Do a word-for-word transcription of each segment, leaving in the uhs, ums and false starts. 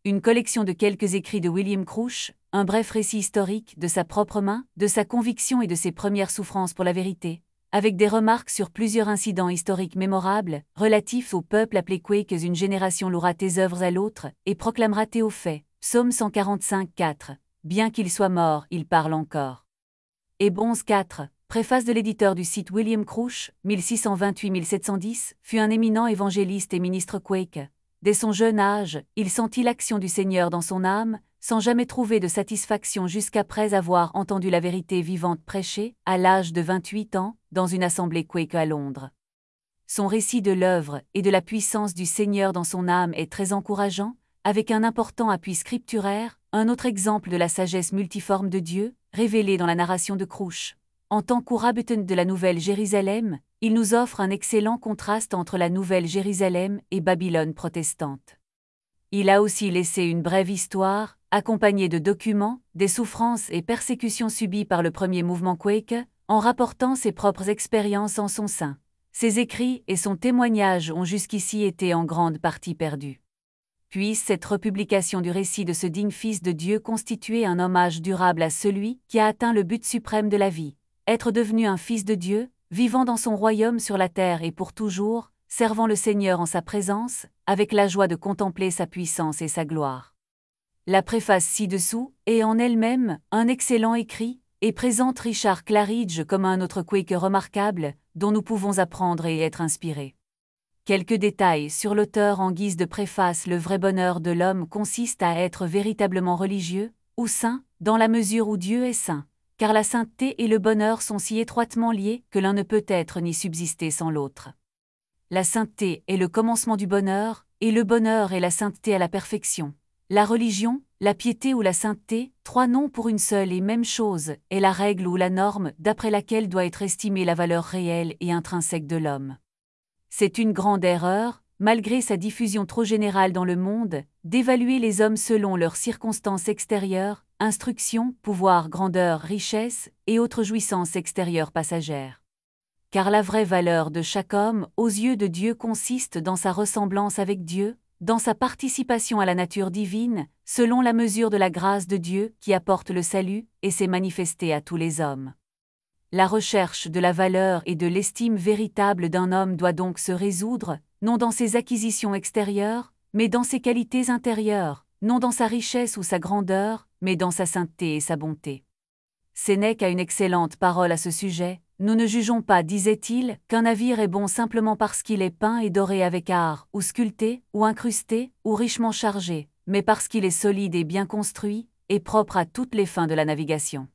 une collection de quelques écrits de William Crouch, un bref récit historique de sa propre main, de sa conviction et de ses premières souffrances pour la vérité, avec des remarques sur plusieurs incidents historiques mémorables, relatifs au peuple appelé Quakes. Une génération louera tes œuvres à l'autre, et proclamera tes hauts faits. Psaume cent quarante-cinq, quatre. Bien qu'il soit mort, il parle encore. Hebronze quatre. Préface de l'éditeur du site. William Crouch, mille six cent vingt-huit à mille sept cent dix, fut un éminent évangéliste et ministre Quake. Dès son jeune âge, il sentit l'action du Seigneur dans son âme, sans jamais trouver de satisfaction jusqu'après avoir entendu la vérité vivante prêchée, à l'âge de vingt-huit ans, dans une assemblée Quake à Londres. Son récit de l'œuvre et de la puissance du Seigneur dans son âme est très encourageant, avec un important appui scripturaire, un autre exemple de la sagesse multiforme de Dieu, révélée dans la narration de Crouch. En tant qu'Ourabiton de la Nouvelle Jérusalem, il nous offre un excellent contraste entre la Nouvelle Jérusalem et Babylone protestante. Il a aussi laissé une brève histoire, accompagnée de documents, des souffrances et persécutions subies par le premier mouvement Quake, en rapportant ses propres expériences en son sein. Ses écrits et son témoignage ont jusqu'ici été en grande partie perdus. Puisse cette republication du récit de ce digne Fils de Dieu constituer un hommage durable à celui qui a atteint le but suprême de la vie, être devenu un Fils de Dieu, vivant dans son royaume sur la terre et pour toujours, servant le Seigneur en sa présence, avec la joie de contempler sa puissance et sa gloire. La préface ci-dessous est en elle-même un excellent écrit, et présente Richard Claridge comme un autre Quaker remarquable, dont nous pouvons apprendre et être inspirés. Quelques détails sur l'auteur en guise de préface. Le vrai bonheur de l'homme consiste à être véritablement religieux, ou saint, dans la mesure où Dieu est saint, car la sainteté et le bonheur sont si étroitement liés que l'un ne peut être ni subsister sans l'autre. La sainteté est le commencement du bonheur, et le bonheur est la sainteté à la perfection. La religion, la piété ou la sainteté, trois noms pour une seule et même chose, est la règle ou la norme d'après laquelle doit être estimée la valeur réelle et intrinsèque de l'homme. C'est une grande erreur, malgré sa diffusion trop générale dans le monde, d'évaluer les hommes selon leurs circonstances extérieures, instruction, pouvoir, grandeur, richesse et autres jouissances extérieures passagères. Car la vraie valeur de chaque homme, aux yeux de Dieu, consiste dans sa ressemblance avec Dieu, dans sa participation à la nature divine, selon la mesure de la grâce de Dieu qui apporte le salut et s'est manifestée à tous les hommes. La recherche de la valeur et de l'estime véritable d'un homme doit donc se résoudre, non dans ses acquisitions extérieures, mais dans ses qualités intérieures, non dans sa richesse ou sa grandeur, mais dans sa sainteté et sa bonté. Sénèque a une excellente parole à ce sujet. Nous ne jugeons pas, disait-il, qu'un navire est bon simplement parce qu'il est peint et doré avec art, ou sculpté, ou incrusté, ou richement chargé, mais parce qu'il est solide et bien construit, et propre à toutes les fins de la navigation.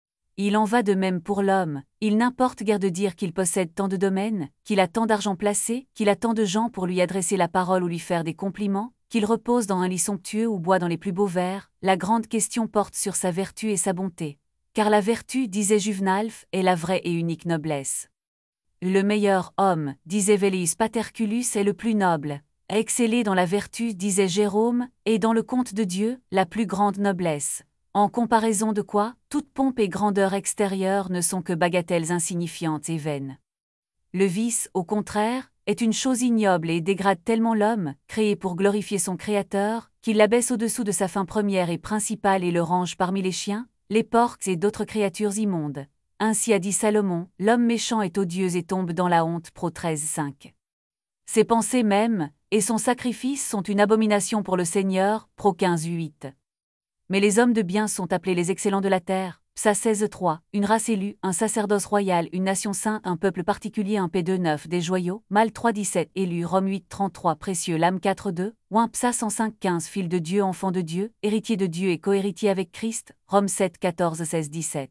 Il en va de même pour l'homme, il n'importe guère de dire qu'il possède tant de domaines, qu'il a tant d'argent placé, qu'il a tant de gens pour lui adresser la parole ou lui faire des compliments, qu'il repose dans un lit somptueux ou boit dans les plus beaux verres. La grande question porte sur sa vertu et sa bonté. Car la vertu, disait Juvenalphe, est la vraie et unique noblesse. Le meilleur homme, disait Velleius Paterculus, est le plus noble. Exceller dans la vertu, disait Jérôme, est dans le compte de Dieu, la plus grande noblesse. En comparaison de quoi, toute pompe et grandeur extérieure ne sont que bagatelles insignifiantes et vaines. Le vice, au contraire, est une chose ignoble et dégrade tellement l'homme, créé pour glorifier son Créateur, qu'il l'abaisse au-dessous de sa fin première et principale et le range parmi les chiens, les porcs et d'autres créatures immondes. Ainsi a dit Salomon, l'homme méchant est odieux et tombe dans la honte. Pro treize cinq. Ses pensées mêmes, et son sacrifice sont une abomination pour le Seigneur. Pro quinze huit. Mais les hommes de bien sont appelés les excellents de la terre. Psa seize trois. Une race élue, un sacerdoce royal, une nation sainte, un peuple particulier, un P deux neuf. Des joyaux, Mal trois dix-sept. Élu, Rome huit trente-trois. Précieux, L'âme quatre deux. Ouin, Psa cent cinq quinze. Fils de Dieu, enfant de Dieu, héritier de Dieu et cohéritier avec Christ. Rome sept quatorze seize dix-sept.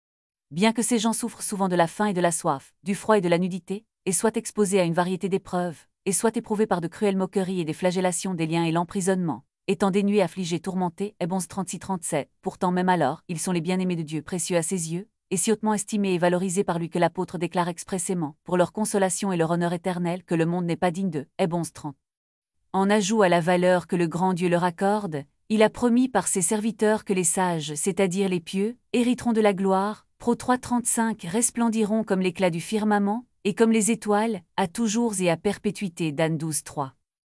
Bien que ces gens souffrent souvent de la faim et de la soif, du froid et de la nudité, et soient exposés à une variété d'épreuves, et soient éprouvés par de cruelles moqueries et des flagellations, des liens et l'emprisonnement, étant dénués, affligés, tourmentés, Hebronze trente-six trente-sept, pourtant même alors, ils sont les bien-aimés de Dieu, précieux à ses yeux, et si hautement estimés et valorisés par lui que l'apôtre déclare expressément, pour leur consolation et leur honneur éternel, que le monde n'est pas digne d'eux, Hebronze trente. En ajout à la valeur que le grand Dieu leur accorde, il a promis par ses serviteurs que les sages, c'est-à-dire les pieux, hériteront de la gloire. Pro trois trente-cinq, resplendiront comme l'éclat du firmament, et comme les étoiles, à toujours et à perpétuité. Dan douze trois.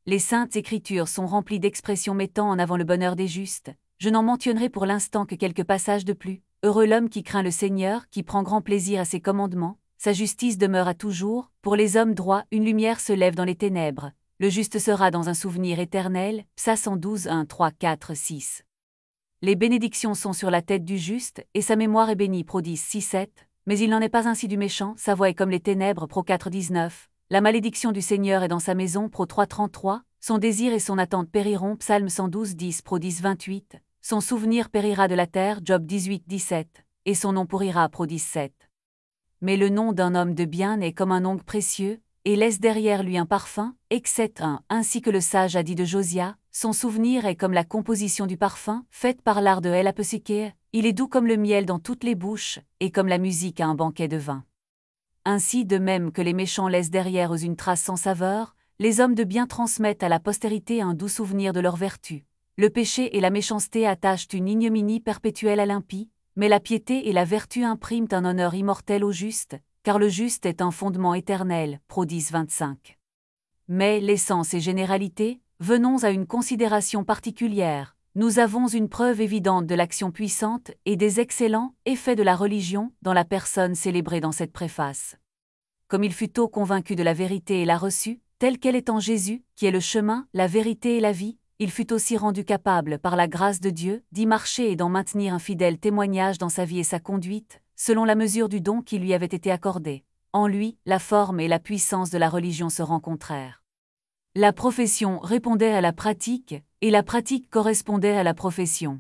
Les saintes écritures sont remplies d'expressions mettant en avant le bonheur des justes. Je n'en mentionnerai pour l'instant que quelques passages de plus. Heureux l'homme qui craint le Seigneur, qui prend grand plaisir à ses commandements, sa justice demeure à toujours. Pour les hommes droits, une lumière se lève dans les ténèbres. Le juste sera dans un souvenir éternel. Psaume cent douze, un, trois, quatre, six. Les bénédictions sont sur la tête du juste, et sa mémoire est bénie. Prodice six, sept. Mais il n'en est pas ainsi du méchant, sa voie est comme les ténèbres. Pro quatre, dix-neuf. La malédiction du Seigneur est dans sa maison. Pro trois, trente-trois. Son désir et son attente périront. Psaume cent douze, dix. Prodice vingt-huit. Son souvenir périra de la terre. Job dix-huit, dix-sept. Et son nom pourrira. Prodice sept. Mais le nom d'un homme de bien est comme un ongle précieux, et laisse derrière lui un parfum, Exode un. Ainsi que le sage a dit de Josia, son souvenir est comme la composition du parfum, faite par l'art de El Apesiké, il est doux comme le miel dans toutes les bouches, et comme la musique à un banquet de vin. Ainsi, de même que les méchants laissent derrière eux une trace sans saveur, les hommes de bien transmettent à la postérité un doux souvenir de leur vertu. Le péché et la méchanceté attachent une ignominie perpétuelle à l'impie, mais la piété et la vertu impriment un honneur immortel au juste, car le juste est un fondement éternel. Prodice vingt-cinq. Mais, l'essence et généralité, venons à une considération particulière. Nous avons une preuve évidente de l'action puissante et des excellents effets de la religion dans la personne célébrée dans cette préface. Comme il fut tôt convaincu de la vérité et l'a reçue, telle qu'elle est en Jésus, qui est le chemin, la vérité et la vie, il fut aussi rendu capable, par la grâce de Dieu, d'y marcher et d'en maintenir un fidèle témoignage dans sa vie et sa conduite, selon la mesure du don qui lui avait été accordé. En lui, la forme et la puissance de la religion se rencontrèrent. La profession répondait à la pratique, et la pratique correspondait à la profession.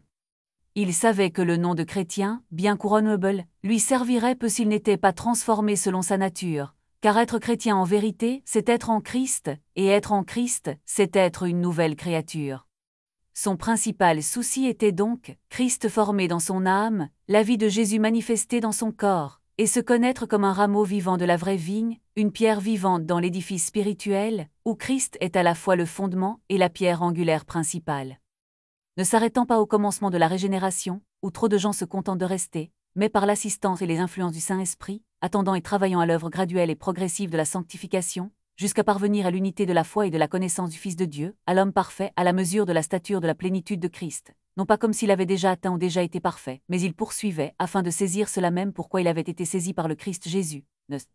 Il savait que le nom de chrétien, bien couronnable, lui servirait peu s'il n'était pas transformé selon sa nature, car être chrétien en vérité, c'est être en Christ, et être en Christ, c'est être une nouvelle créature. Son principal souci était donc, Christ formé dans son âme, la vie de Jésus manifestée dans son corps, et se connaître comme un rameau vivant de la vraie vigne, une pierre vivante dans l'édifice spirituel, où Christ est à la fois le fondement et la pierre angulaire principale. Ne s'arrêtant pas au commencement de la régénération, où trop de gens se contentent de rester, mais par l'assistance et les influences du Saint-Esprit, attendant et travaillant à l'œuvre graduelle et progressive de la sanctification, jusqu'à parvenir à l'unité de la foi et de la connaissance du Fils de Dieu, à l'homme parfait, à la mesure de la stature de la plénitude de Christ, non pas comme s'il avait déjà atteint ou déjà été parfait, mais il poursuivait, afin de saisir cela même pourquoi il avait été saisi par le Christ Jésus.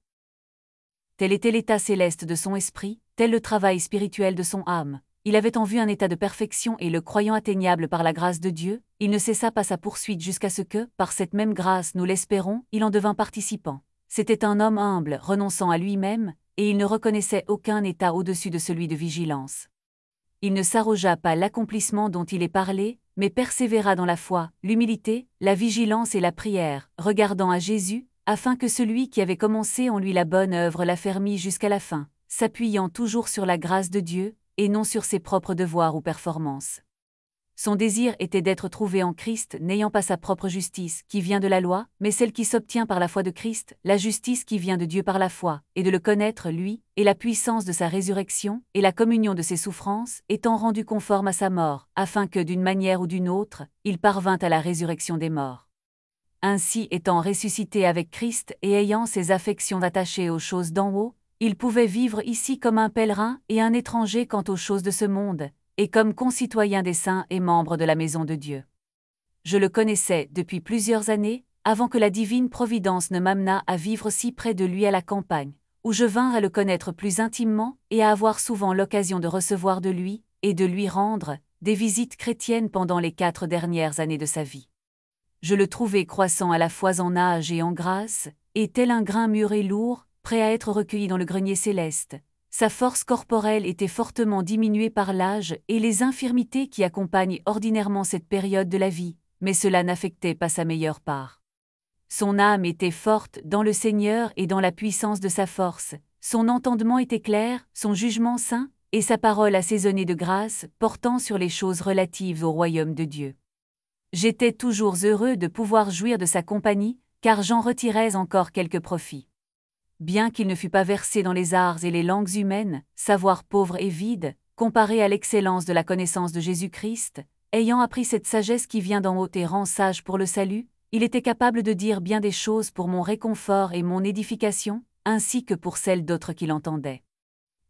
Tel était l'état céleste de son esprit, tel le travail spirituel de son âme. Il avait en vue un état de perfection et le croyant atteignable par la grâce de Dieu, il ne cessa pas sa poursuite jusqu'à ce que, par cette même grâce nous l'espérons, il en devint participant. C'était un homme humble, renonçant à lui-même, et il ne reconnaissait aucun état au-dessus de celui de vigilance. Il ne s'arrogea pas l'accomplissement dont il est parlé, mais persévéra dans la foi, l'humilité, la vigilance et la prière, regardant à Jésus, afin que celui qui avait commencé en lui la bonne œuvre l'affermît jusqu'à la fin, s'appuyant toujours sur la grâce de Dieu, et non sur ses propres devoirs ou performances. Son désir était d'être trouvé en Christ, n'ayant pas sa propre justice, qui vient de la loi, mais celle qui s'obtient par la foi de Christ, la justice qui vient de Dieu par la foi, et de le connaître, lui, et la puissance de sa résurrection, et la communion de ses souffrances, étant rendu conforme à sa mort, afin que, d'une manière ou d'une autre, il parvint à la résurrection des morts. Ainsi, étant ressuscité avec Christ et ayant ses affections attachées aux choses d'en haut, il pouvait vivre ici comme un pèlerin et un étranger quant aux choses de ce monde, et comme concitoyen des saints et membre de la maison de Dieu. Je le connaissais depuis plusieurs années, avant que la divine providence ne m'amenât à vivre si près de lui à la campagne, où je vins à le connaître plus intimement et à avoir souvent l'occasion de recevoir de lui, et de lui rendre, des visites chrétiennes pendant les quatre dernières années de sa vie. Je le trouvais croissant à la fois en âge et en grâce, et tel un grain mûr et lourd, prêt à être recueilli dans le grenier céleste. Sa force corporelle était fortement diminuée par l'âge et les infirmités qui accompagnent ordinairement cette période de la vie, mais cela n'affectait pas sa meilleure part. Son âme était forte dans le Seigneur et dans la puissance de sa force, son entendement était clair, son jugement saint, et sa parole assaisonnée de grâce, portant sur les choses relatives au royaume de Dieu. J'étais toujours heureux de pouvoir jouir de sa compagnie, car j'en retirais encore quelques profits. Bien qu'il ne fût pas versé dans les arts et les langues humaines, savoir pauvre et vide, comparé à l'excellence de la connaissance de Jésus-Christ, ayant appris cette sagesse qui vient d'en haut et rend sage pour le salut, il était capable de dire bien des choses pour mon réconfort et mon édification, ainsi que pour celles d'autres qui l'entendaient.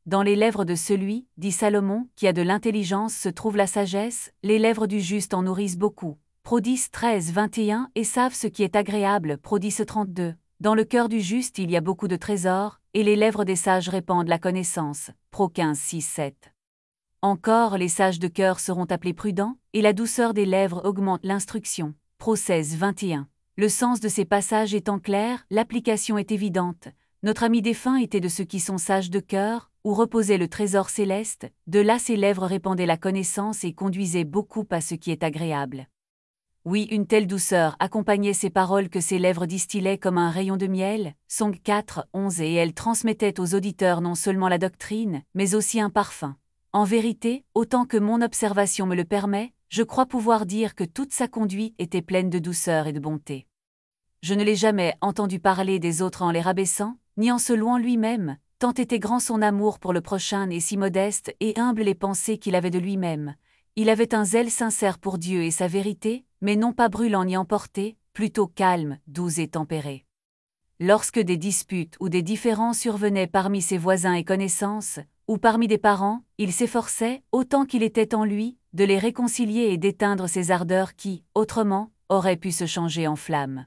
Dans les lèvres de celui, dit Salomon, qui a de l'intelligence se trouve la sagesse, les lèvres du juste en nourrissent beaucoup. Prodige treize vingt et un et savent ce qui est agréable. Prodige trente-deux. Dans le cœur du juste il y a beaucoup de trésors, et les lèvres des sages répandent la connaissance. Pro quinze six sept. Encore les sages de cœur seront appelés prudents, et la douceur des lèvres augmente l'instruction. Pro seize vingt et un. Le sens de ces passages étant clair, l'application est évidente. Notre ami défunt était de ceux qui sont sages de cœur, où reposait le trésor céleste, de là ses lèvres répandaient la connaissance et conduisaient beaucoup à ce qui est agréable. Oui, une telle douceur accompagnait ces paroles que ses lèvres distillaient comme un rayon de miel, Song quatre onze, et elles transmettaient aux auditeurs non seulement la doctrine, mais aussi un parfum. En vérité, autant que mon observation me le permet, je crois pouvoir dire que toute sa conduite était pleine de douceur et de bonté. Je ne l'ai jamais entendu parler des autres en les rabaissant, ni en se louant lui-même, tant était grand son amour pour le prochain et si modeste et humble les pensées qu'il avait de lui-même. Il avait un zèle sincère pour Dieu et sa vérité, mais non pas brûlant ni emporté, plutôt calme, doux et tempéré. Lorsque des disputes ou des différends survenaient parmi ses voisins et connaissances, ou parmi des parents, il s'efforçait, autant qu'il était en lui, de les réconcilier et d'éteindre ces ardeurs qui, autrement, auraient pu se changer en flammes.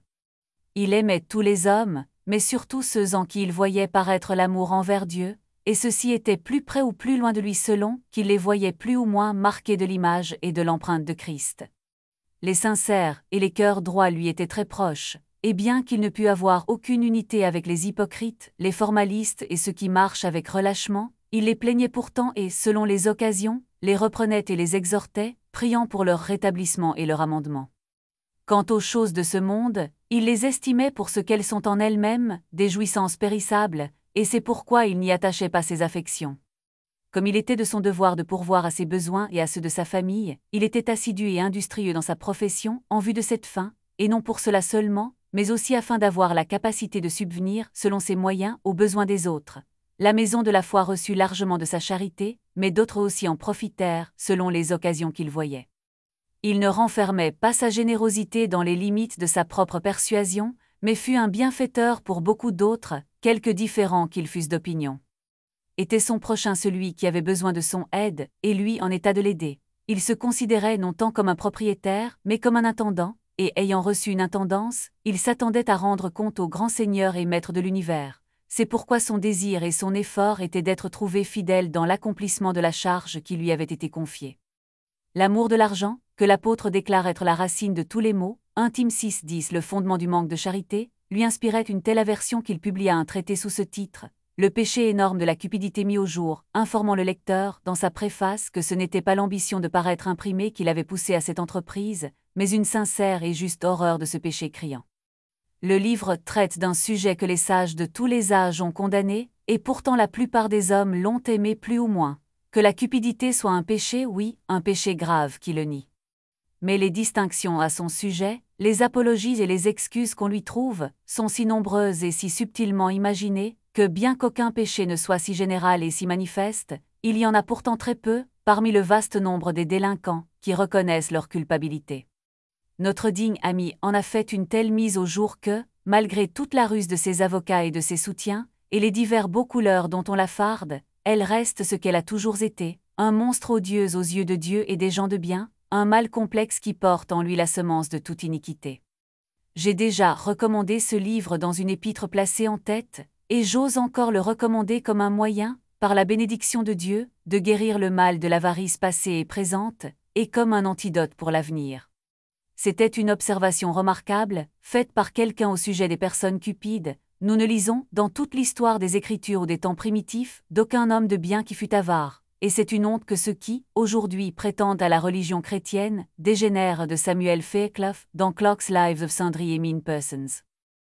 Il aimait tous les hommes, mais surtout ceux en qui il voyait paraître l'amour envers Dieu, et ceux-ci étaient plus près ou plus loin de lui selon qu'il les voyait plus ou moins marqués de l'image et de l'empreinte de Christ. Les sincères et les cœurs droits lui étaient très proches, et bien qu'il ne pût avoir aucune unité avec les hypocrites, les formalistes et ceux qui marchent avec relâchement, il les plaignait pourtant et, selon les occasions, les reprenait et les exhortait, priant pour leur rétablissement et leur amendement. Quant aux choses de ce monde, il les estimait pour ce qu'elles sont en elles-mêmes, des jouissances périssables, et c'est pourquoi il n'y attachait pas ses affections. Comme il était de son devoir de pourvoir à ses besoins et à ceux de sa famille, il était assidu et industrieux dans sa profession en vue de cette fin, et non pour cela seulement, mais aussi afin d'avoir la capacité de subvenir, selon ses moyens, aux besoins des autres. La maison de la foi reçut largement de sa charité, mais d'autres aussi en profitèrent, selon les occasions qu'ils voyaient. Il ne renfermait pas sa générosité dans les limites de sa propre persuasion, mais fut un bienfaiteur pour beaucoup d'autres, quelque différents qu'ils fussent d'opinion. Était son prochain celui qui avait besoin de son aide, et lui en état de l'aider. Il se considérait non tant comme un propriétaire, mais comme un intendant, et ayant reçu une intendance, il s'attendait à rendre compte au grand Seigneur et Maître de l'univers. C'est pourquoi son désir et son effort étaient d'être trouvé fidèle dans l'accomplissement de la charge qui lui avait été confiée. L'amour de l'argent, que l'apôtre déclare être la racine de tous les maux, un Tim six dix, le fondement du manque de charité, lui inspirait une telle aversion qu'il publia un traité sous ce titre, Le péché énorme de la cupidité mis au jour, informant le lecteur, dans sa préface, que ce n'était pas l'ambition de paraître imprimé qui l'avait poussé à cette entreprise, mais une sincère et juste horreur de ce péché criant. Le livre traite d'un sujet que les sages de tous les âges ont condamné, et pourtant la plupart des hommes l'ont aimé plus ou moins. Que la cupidité soit un péché, oui, un péché grave qui le nie. Mais les distinctions à son sujet, les apologies et les excuses qu'on lui trouve, sont si nombreuses et si subtilement imaginées, que bien qu'aucun péché ne soit si général et si manifeste, il y en a pourtant très peu, parmi le vaste nombre des délinquants, qui reconnaissent leur culpabilité. Notre digne ami en a fait une telle mise au jour que, malgré toute la ruse de ses avocats et de ses soutiens, et les divers beaux couleurs dont on la farde, elle reste ce qu'elle a toujours été, un monstre odieux aux yeux de Dieu et des gens de bien, un mal complexe qui porte en lui la semence de toute iniquité. J'ai déjà recommandé ce livre dans une épître placée en tête, et j'ose encore le recommander comme un moyen, par la bénédiction de Dieu, de guérir le mal de l'avarice passée et présente, et comme un antidote pour l'avenir. C'était une observation remarquable, faite par quelqu'un au sujet des personnes cupides. Nous ne lisons, dans toute l'histoire des Écritures ou des temps primitifs, d'aucun homme de bien qui fût avare, et c'est une honte que ceux qui, aujourd'hui, prétendent à la religion chrétienne, dégénèrent de Samuel Fairclough dans Clark's Lives of Sundry et Mean Persons.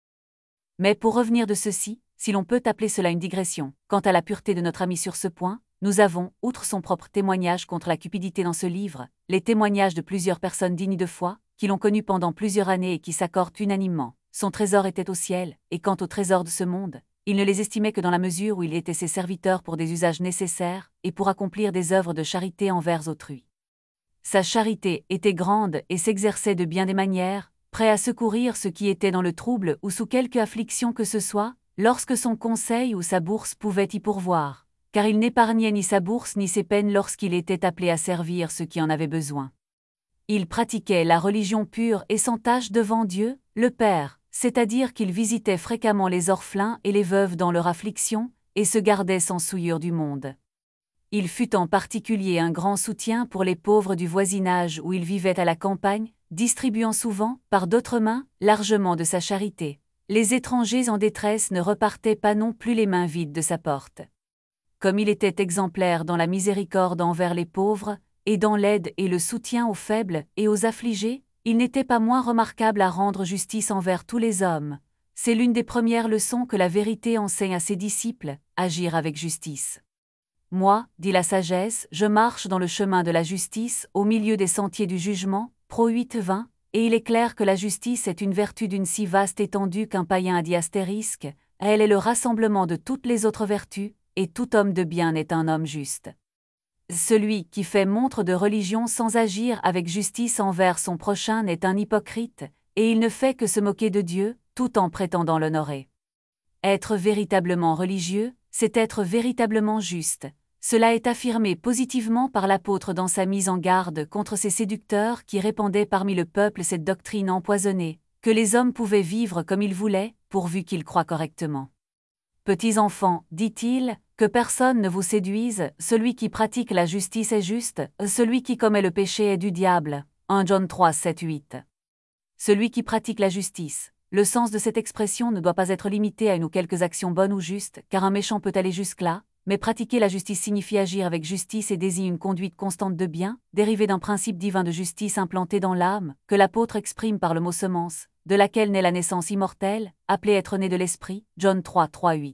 Mais pour revenir de ceci, si l'on peut appeler cela une digression, quant à la pureté de notre ami sur ce point, nous avons, outre son propre témoignage contre la cupidité dans ce livre, les témoignages de plusieurs personnes dignes de foi, qui l'ont connu pendant plusieurs années et qui s'accordent unanimement. Son trésor était au ciel, et quant au trésor de ce monde, il ne les estimait que dans la mesure où il était ses serviteurs pour des usages nécessaires, et pour accomplir des œuvres de charité envers autrui. Sa charité était grande et s'exerçait de bien des manières, prêt à secourir ceux qui étaient dans le trouble ou sous quelque affliction que ce soit, lorsque son conseil ou sa bourse pouvaient y pourvoir. car il n'épargnait ni sa bourse ni ses peines lorsqu'il était appelé à servir ceux qui en avaient besoin. Il pratiquait la religion pure et sans tache devant Dieu, le Père, c'est-à-dire qu'il visitait fréquemment les orphelins et les veuves dans leur affliction, et se gardait sans souillure du monde. Il fut en particulier un grand soutien pour les pauvres du voisinage où il vivait à la campagne, distribuant souvent, par d'autres mains, largement de sa charité. Les étrangers en détresse ne repartaient pas non plus les mains vides de sa porte. Comme il était exemplaire dans la miséricorde envers les pauvres, et dans l'aide et le soutien aux faibles et aux affligés, il n'était pas moins remarquable à rendre justice envers tous les hommes. C'est l'une des premières leçons que la vérité enseigne à ses disciples, agir avec justice. Moi, dit la sagesse, je marche dans le chemin de la justice, au milieu des sentiers du jugement, Pro huit vingt, et il est clair que la justice est une vertu d'une si vaste étendue qu'un païen a dit astérisque, elle est le rassemblement de toutes les autres vertus, et tout homme de bien est un homme juste. Celui qui fait montre de religion sans agir avec justice envers son prochain n'est un hypocrite, et il ne fait que se moquer de Dieu, tout en prétendant l'honorer. Être véritablement religieux, c'est être véritablement juste. Cela est affirmé positivement par l'apôtre dans sa mise en garde contre ces séducteurs qui répandaient parmi le peuple cette doctrine empoisonnée, que les hommes pouvaient vivre comme ils voulaient, pourvu qu'ils croient correctement. Petits enfants, dit-il, que personne ne vous séduise, celui qui pratique la justice est juste, celui qui commet le péché est du diable. un Jean trois, sept, huit. Celui qui pratique la justice. Le sens de cette expression ne doit pas être limité à une ou quelques actions bonnes ou justes, car un méchant peut aller jusque-là, mais pratiquer la justice signifie agir avec justice et désigne une conduite constante de bien, dérivée d'un principe divin de justice implanté dans l'âme, que l'apôtre exprime par le mot semence, de laquelle naît la naissance immortelle, appelée être né de l'esprit, Jean trois, trois, huit.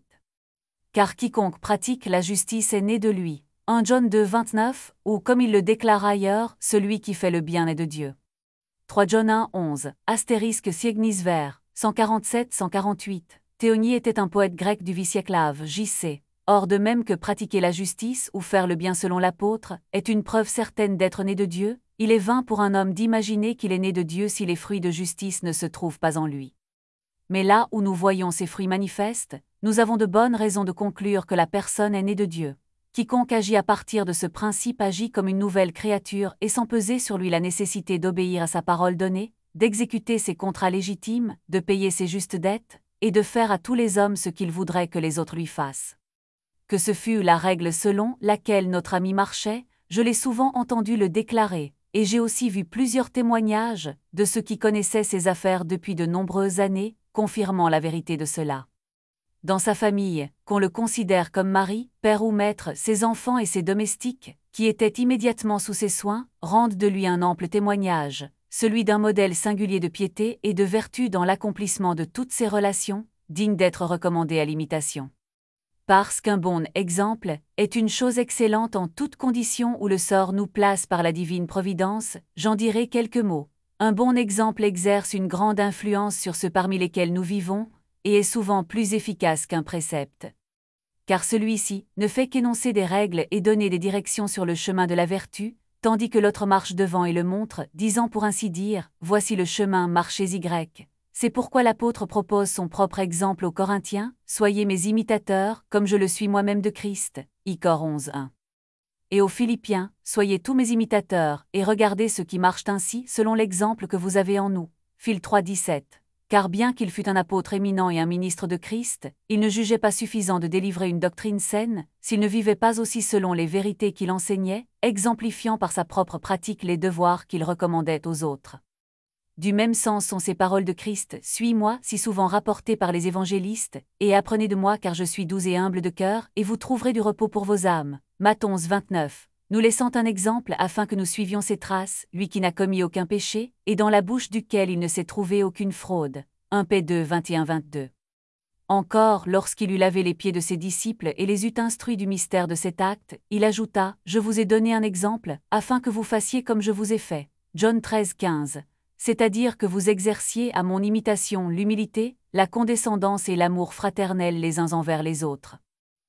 Car quiconque pratique la justice est né de lui. un Jean deux, vingt-neuf, ou comme il le déclare ailleurs, celui qui fait le bien est de Dieu. trois Jean un, onze, astérisque siegnis ver, cent quarante-sept cent quarante-huit. Théonie était un poète grec du huitième siècle, J C. Or de même que pratiquer la justice ou faire le bien selon l'apôtre est une preuve certaine d'être né de Dieu, il est vain pour un homme d'imaginer qu'il est né de Dieu si les fruits de justice ne se trouvent pas en lui. Mais là où nous voyons ces fruits manifestes, nous avons de bonnes raisons de conclure que la personne est née de Dieu. Quiconque agit à partir de ce principe agit comme une nouvelle créature et sans peser sur lui la nécessité d'obéir à sa parole donnée, d'exécuter ses contrats légitimes, de payer ses justes dettes, et de faire à tous les hommes ce qu'il voudrait que les autres lui fassent. Que ce fût la règle selon laquelle notre ami marchait, je l'ai souvent entendu le déclarer, et j'ai aussi vu plusieurs témoignages de ceux qui connaissaient ses affaires depuis de nombreuses années, confirmant la vérité de cela. Dans sa famille, qu'on le considère comme mari, père ou maître, ses enfants et ses domestiques, qui étaient immédiatement sous ses soins, rendent de lui un ample témoignage, celui d'un modèle singulier de piété et de vertu dans l'accomplissement de toutes ses relations, digne d'être recommandé à l'imitation. Parce qu'un bon exemple est une chose excellente en toutes conditions où le sort nous place par la divine providence, j'en dirai quelques mots. Un bon exemple exerce une grande influence sur ceux parmi lesquels nous vivons, et est souvent plus efficace qu'un précepte. Car celui-ci ne fait qu'énoncer des règles et donner des directions sur le chemin de la vertu, tandis que l'autre marche devant et le montre, disant pour ainsi dire, voici le chemin, marchez Y. C'est pourquoi l'apôtre propose son propre exemple aux Corinthiens, soyez mes imitateurs, comme je le suis moi-même de Christ, I Cor onze, un. Et aux Philippiens, soyez tous mes imitateurs, et regardez ceux qui marchent ainsi selon l'exemple que vous avez en nous, Phil trois, dix-sept. Car bien qu'il fût un apôtre éminent et un ministre de Christ, il ne jugeait pas suffisant de délivrer une doctrine saine, s'il ne vivait pas aussi selon les vérités qu'il enseignait, exemplifiant par sa propre pratique les devoirs qu'il recommandait aux autres. Du même sens sont ces paroles de Christ, « Suis-moi » si souvent rapportées par les évangélistes, et apprenez de moi car je suis doux et humble de cœur, et vous trouverez du repos pour vos âmes. Matthieu onze, vingt-neuf. Nous laissant un exemple afin que nous suivions ses traces, lui qui n'a commis aucun péché, et dans la bouche duquel il ne s'est trouvé aucune fraude. un P deux, vingt et un, vingt-deux. Encore, lorsqu'il eut lavé les pieds de ses disciples et les eut instruits du mystère de cet acte, il ajouta, « Je vous ai donné un exemple, afin que vous fassiez comme je vous ai fait. » Jean treize, quinze. C'est-à-dire que vous exerciez à mon imitation l'humilité, la condescendance et l'amour fraternel les uns envers les autres.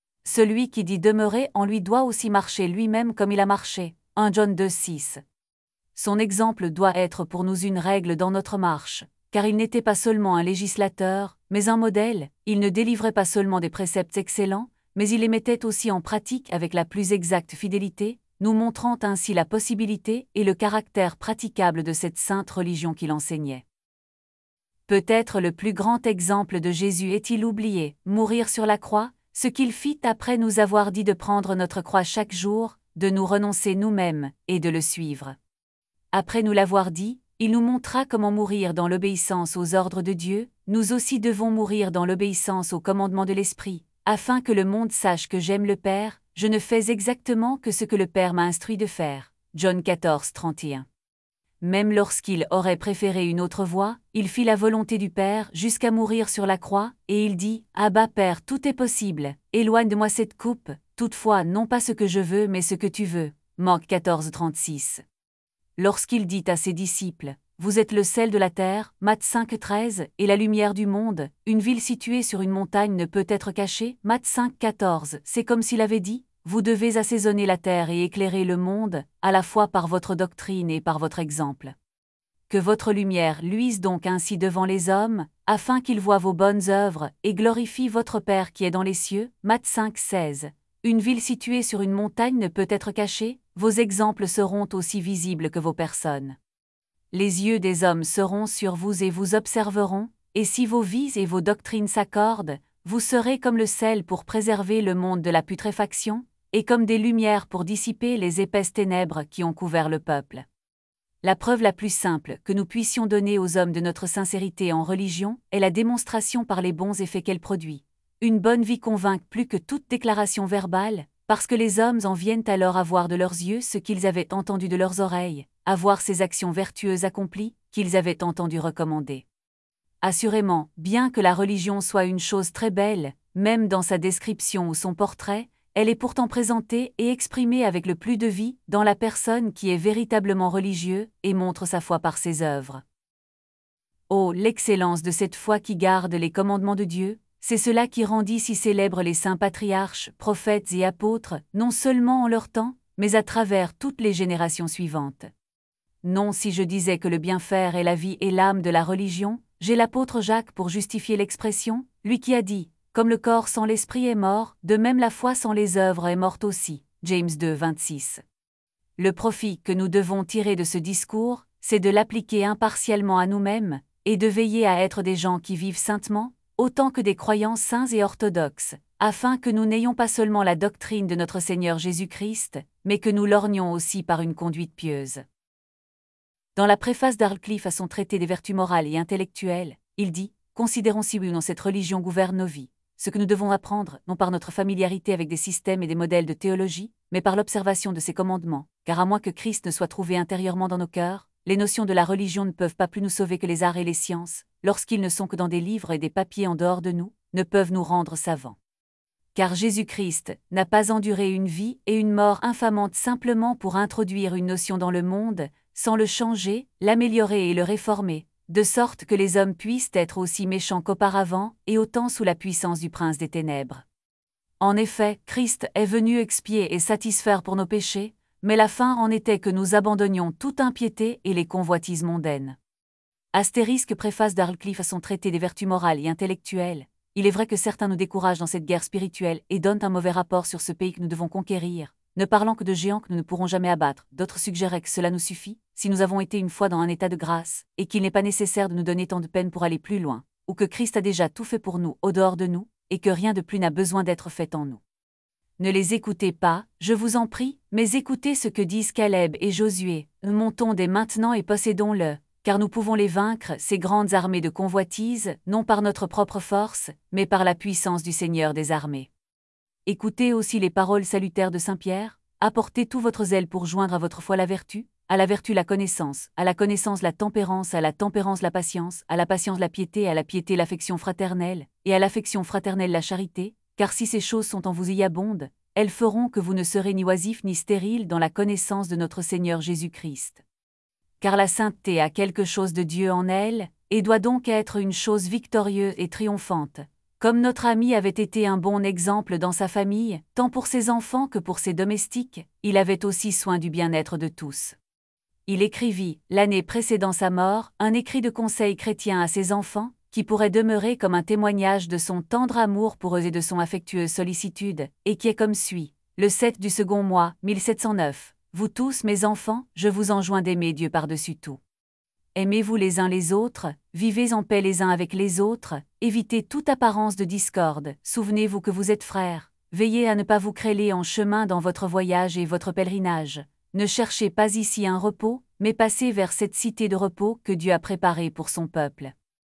Celui qui dit demeurer en lui doit aussi marcher lui-même comme il a marché. un Jean deux, six. Son exemple doit être pour nous une règle dans notre marche, car il n'était pas seulement un législateur, mais un modèle, il ne délivrait pas seulement des préceptes excellents, mais il les mettait aussi en pratique avec la plus exacte fidélité, nous montrant ainsi la possibilité et le caractère praticable de cette sainte religion qu'il enseignait. Peut-être le plus grand exemple de Jésus est-il oublié, mourir sur la croix, ce qu'il fit après nous avoir dit de prendre notre croix chaque jour, de nous renoncer nous-mêmes, et de le suivre. Après nous l'avoir dit, il nous montra comment mourir dans l'obéissance aux ordres de Dieu, nous aussi devons mourir dans l'obéissance aux commandements de l'Esprit, afin que le monde sache que j'aime le Père, je ne fais exactement que ce que le Père m'a instruit de faire. Jean quatorze, trente et un. Même lorsqu'il aurait préféré une autre voie, il fit la volonté du Père jusqu'à mourir sur la croix, et il dit « Abba Père, tout est possible, éloigne de moi cette coupe, toutefois non pas ce que je veux mais ce que tu veux. » Marc quatorze, trente-six. Lorsqu'il dit à ses disciples « Vous êtes le sel de la terre » Matthieu cinq, treize, et la lumière du monde, une ville située sur une montagne ne peut être cachée Matthieu cinq, quatorze, c'est comme s'il avait dit « Vous devez assaisonner la terre et éclairer le monde, à la fois par votre doctrine et par votre exemple. Que votre lumière luise donc ainsi devant les hommes, afin qu'ils voient vos bonnes œuvres et glorifient votre Père qui est dans les cieux. » Matthieu cinq, seize. Une ville située sur une montagne ne peut être cachée, vos exemples seront aussi visibles que vos personnes. Les yeux des hommes seront sur vous et vous observeront, et si vos vies et vos doctrines s'accordent, vous serez comme le sel pour préserver le monde de la putréfaction, et comme des lumières pour dissiper les épaisses ténèbres qui ont couvert le peuple. La preuve la plus simple que nous puissions donner aux hommes de notre sincérité en religion est la démonstration par les bons effets qu'elle produit. Une bonne vie convainc plus que toute déclaration verbale, parce que les hommes en viennent alors à voir de leurs yeux ce qu'ils avaient entendu de leurs oreilles, à voir ces actions vertueuses accomplies, qu'ils avaient entendu recommander. Assurément, bien que la religion soit une chose très belle, même dans sa description ou son portrait, elle est pourtant présentée et exprimée avec le plus de vie dans la personne qui est véritablement religieux et montre sa foi par ses œuvres. Oh, l'excellence de cette foi qui garde les commandements de Dieu, c'est cela qui rendit si célèbres les saints patriarches, prophètes et apôtres, non seulement en leur temps, mais à travers toutes les générations suivantes. Non, si je disais que le bien faire est la vie et l'âme de la religion, j'ai l'apôtre Jacques pour justifier l'expression, lui qui a dit « Comme le corps sans l'esprit est mort, de même la foi sans les œuvres est morte aussi. » James deux, vingt-six. Le profit que nous devons tirer de ce discours, c'est de l'appliquer impartialement à nous-mêmes, et de veiller à être des gens qui vivent saintement, autant que des croyants saints et orthodoxes, afin que nous n'ayons pas seulement la doctrine de notre Seigneur Jésus-Christ, mais que nous l'ornions aussi par une conduite pieuse. Dans la préface d'Arcliffe à son traité des vertus morales et intellectuelles, il dit « Considérons si oui ou non cette religion gouverne nos vies. Ce que nous devons apprendre, non par notre familiarité avec des systèmes et des modèles de théologie, mais par l'observation de ses commandements, car à moins que Christ ne soit trouvé intérieurement dans nos cœurs, les notions de la religion ne peuvent pas plus nous sauver que les arts et les sciences, lorsqu'ils ne sont que dans des livres et des papiers en dehors de nous, ne peuvent nous rendre savants. Car Jésus-Christ n'a pas enduré une vie et une mort infamantes simplement pour introduire une notion dans le monde, sans le changer, l'améliorer et le réformer, de sorte que les hommes puissent être aussi méchants qu'auparavant et autant sous la puissance du prince des ténèbres. En effet, Christ est venu expier et satisfaire pour nos péchés, mais la fin en était que nous abandonnions toute impiété et les convoitises mondaines. Astérisque préface d'Arcliffe à son traité des vertus morales et intellectuelles. Il est vrai que certains nous découragent dans cette guerre spirituelle et donnent un mauvais rapport sur ce pays que nous devons conquérir, ne parlant que de géants que nous ne pourrons jamais abattre. D'autres suggéraient que cela nous suffit, si nous avons été une fois dans un état de grâce, et qu'il n'est pas nécessaire de nous donner tant de peine pour aller plus loin, ou que Christ a déjà tout fait pour nous au dehors de nous, et que rien de plus n'a besoin d'être fait en nous. Ne les écoutez pas, je vous en prie, mais écoutez ce que disent Caleb et Josué. Montons dès maintenant et possédons-le, car nous pouvons les vaincre, ces grandes armées de convoitise, non par notre propre force, mais par la puissance du Seigneur des armées. Écoutez aussi les paroles salutaires de Saint Pierre. Apportez tout votre zèle pour joindre à votre foi la vertu, à la vertu la connaissance, à la connaissance la tempérance, à la tempérance la patience, à la patience la piété, à la piété l'affection fraternelle, et à l'affection fraternelle la charité, car si ces choses sont en vous y abondent, elles feront que vous ne serez ni oisifs ni stériles dans la connaissance de notre Seigneur Jésus-Christ. Car la sainteté a quelque chose de Dieu en elle, et doit donc être une chose victorieuse et triomphante. Comme notre ami avait été un bon exemple dans sa famille, tant pour ses enfants que pour ses domestiques, il avait aussi soin du bien-être de tous. Il écrivit, l'année précédant sa mort, un écrit de conseil chrétien à ses enfants, qui pourrait demeurer comme un témoignage de son tendre amour pour eux et de son affectueuse sollicitude, et qui est comme suit. Le sept du second mois, mille sept cent neuf. Vous tous, mes enfants, je vous enjoins d'aimer Dieu par-dessus tout. Aimez-vous les uns les autres, vivez en paix les uns avec les autres, évitez toute apparence de discorde, souvenez-vous que vous êtes frères, veillez à ne pas vous créler en chemin dans votre voyage et votre pèlerinage. Ne cherchez pas ici un repos, mais passez vers cette cité de repos que Dieu a préparée pour son peuple.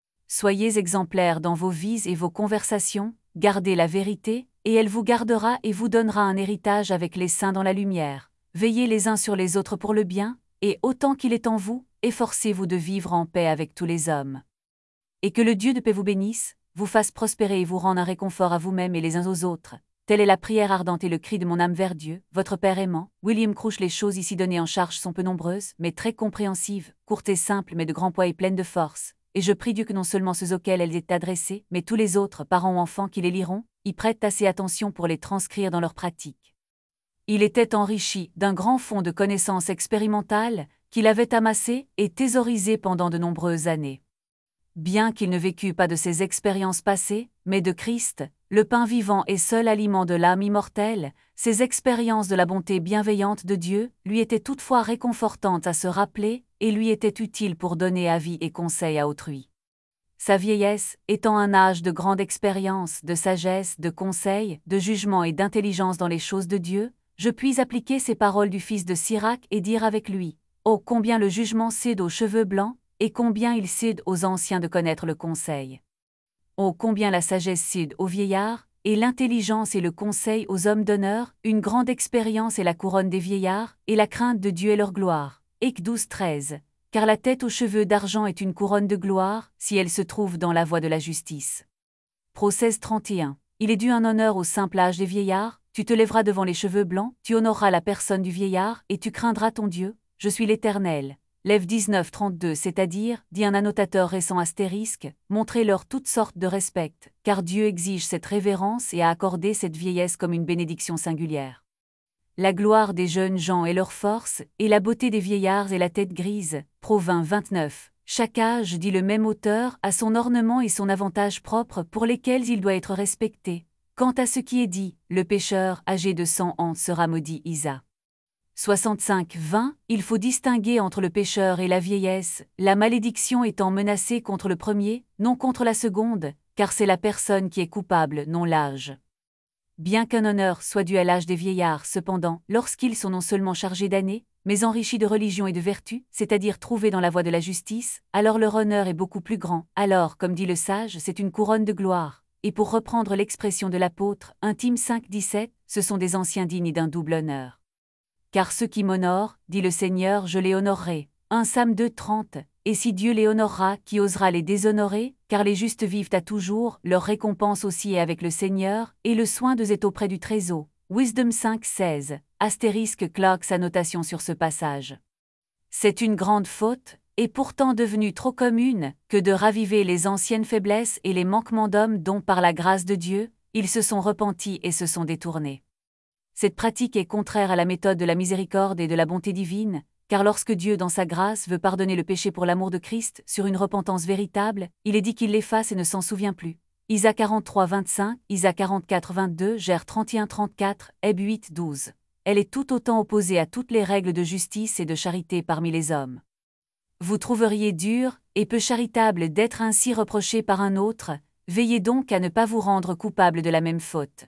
Soyez exemplaires dans vos vies et vos conversations, gardez la vérité, et elle vous gardera et vous donnera un héritage avec les saints dans la lumière. Veillez les uns sur les autres pour le bien, et autant qu'il est en vous, efforcez-vous de vivre en paix avec tous les hommes. Et que le Dieu de paix vous bénisse, vous fasse prospérer et vous rende un réconfort à vous-même et les uns aux autres. Telle est la prière ardente et le cri de mon âme vers Dieu, votre Père aimant. William Crouch. Les choses ici données en charge sont peu nombreuses, mais très compréhensives, courtes et simples mais de grand poids et pleines de force. Et je prie Dieu que non seulement ceux auxquels elles est adressées, mais tous les autres, parents ou enfants qui les liront, y prêtent assez attention pour les transcrire dans leur pratique. Il était enrichi d'un grand fonds de connaissances expérimentales, qu'il avait amassé et thésaurisé pendant de nombreuses années. Bien qu'il ne vécût pas de ses expériences passées, mais de Christ, le pain vivant et seul aliment de l'âme immortelle, ces expériences de la bonté bienveillante de Dieu lui étaient toutefois réconfortantes à se rappeler et lui étaient utiles pour donner avis et conseil à autrui. Sa vieillesse, étant un âge de grande expérience, de sagesse, de conseil, de jugement et d'intelligence dans les choses de Dieu, je puis appliquer ces paroles du fils de Sirach et dire avec lui: Oh, combien le jugement cède aux cheveux blancs, et combien il cède aux anciens de connaître le conseil. Oh, combien la sagesse cède aux vieillards, et l'intelligence et le conseil aux hommes d'honneur, une grande expérience est la couronne des vieillards, et la crainte de Dieu est leur gloire. Ec douze treize. Car la tête aux cheveux d'argent est une couronne de gloire, si elle se trouve dans la voie de la justice. Pro seize trente et un. Il est dû un honneur au simple âge des vieillards, tu te lèveras devant les cheveux blancs, tu honoreras la personne du vieillard, et tu craindras ton Dieu. Je suis l'Éternel. Lève dix-neuf trente-deux, c'est-à-dire, dit un annotateur récent astérisque, montrez-leur toutes sortes de respect, car Dieu exige cette révérence et a accordé cette vieillesse comme une bénédiction singulière. La gloire des jeunes gens est leur force, et la beauté des vieillards est la tête grise. Pro vingt vingt-neuf. Chaque âge, dit le même auteur, a son ornement et son avantage propre pour lesquels il doit être respecté. Quant à ce qui est dit, le pécheur âgé de cent ans sera maudit. Isa. soixante-cinq vingt. Il faut distinguer entre le pécheur et la vieillesse, la malédiction étant menacée contre le premier, non contre la seconde, car c'est la personne qui est coupable, non l'âge. Bien qu'un honneur soit dû à l'âge des vieillards, cependant, lorsqu'ils sont non seulement chargés d'années, mais enrichis de religion et de vertu, c'est-à-dire trouvés dans la voie de la justice, alors leur honneur est beaucoup plus grand. Alors, comme dit le sage, c'est une couronne de gloire. Et pour reprendre l'expression de l'apôtre, un Tim cinq dix-sept, ce sont des anciens dignes d'un double honneur. Car ceux qui m'honorent, dit le Seigneur, je les honorerai. un Sam deux trente. Et si Dieu les honorera, qui osera les déshonorer, car les justes vivent à toujours, leur récompense aussi est avec le Seigneur, et le soin d'eux est auprès du trésor. Wisdom cinq seize. Astérisque Clark's annotation sur ce passage. C'est une grande faute, et pourtant devenue trop commune, que de raviver les anciennes faiblesses et les manquements d'hommes dont, par la grâce de Dieu, ils se sont repentis et se sont détournés. Cette pratique est contraire à la méthode de la miséricorde et de la bonté divine, car lorsque Dieu, dans sa grâce, veut pardonner le péché pour l'amour de Christ, sur une repentance véritable, il est dit qu'il l'efface et ne s'en souvient plus. Isa quarante-trois vingt-cinq, Isa quarante-quatre vingt-deux, Gère trente et un trente-quatre, Heb huit douze. Elle est tout autant opposée à toutes les règles de justice et de charité parmi les hommes. Vous trouveriez dur, et peu charitable d'être ainsi reproché par un autre, veillez donc à ne pas vous rendre coupable de la même faute.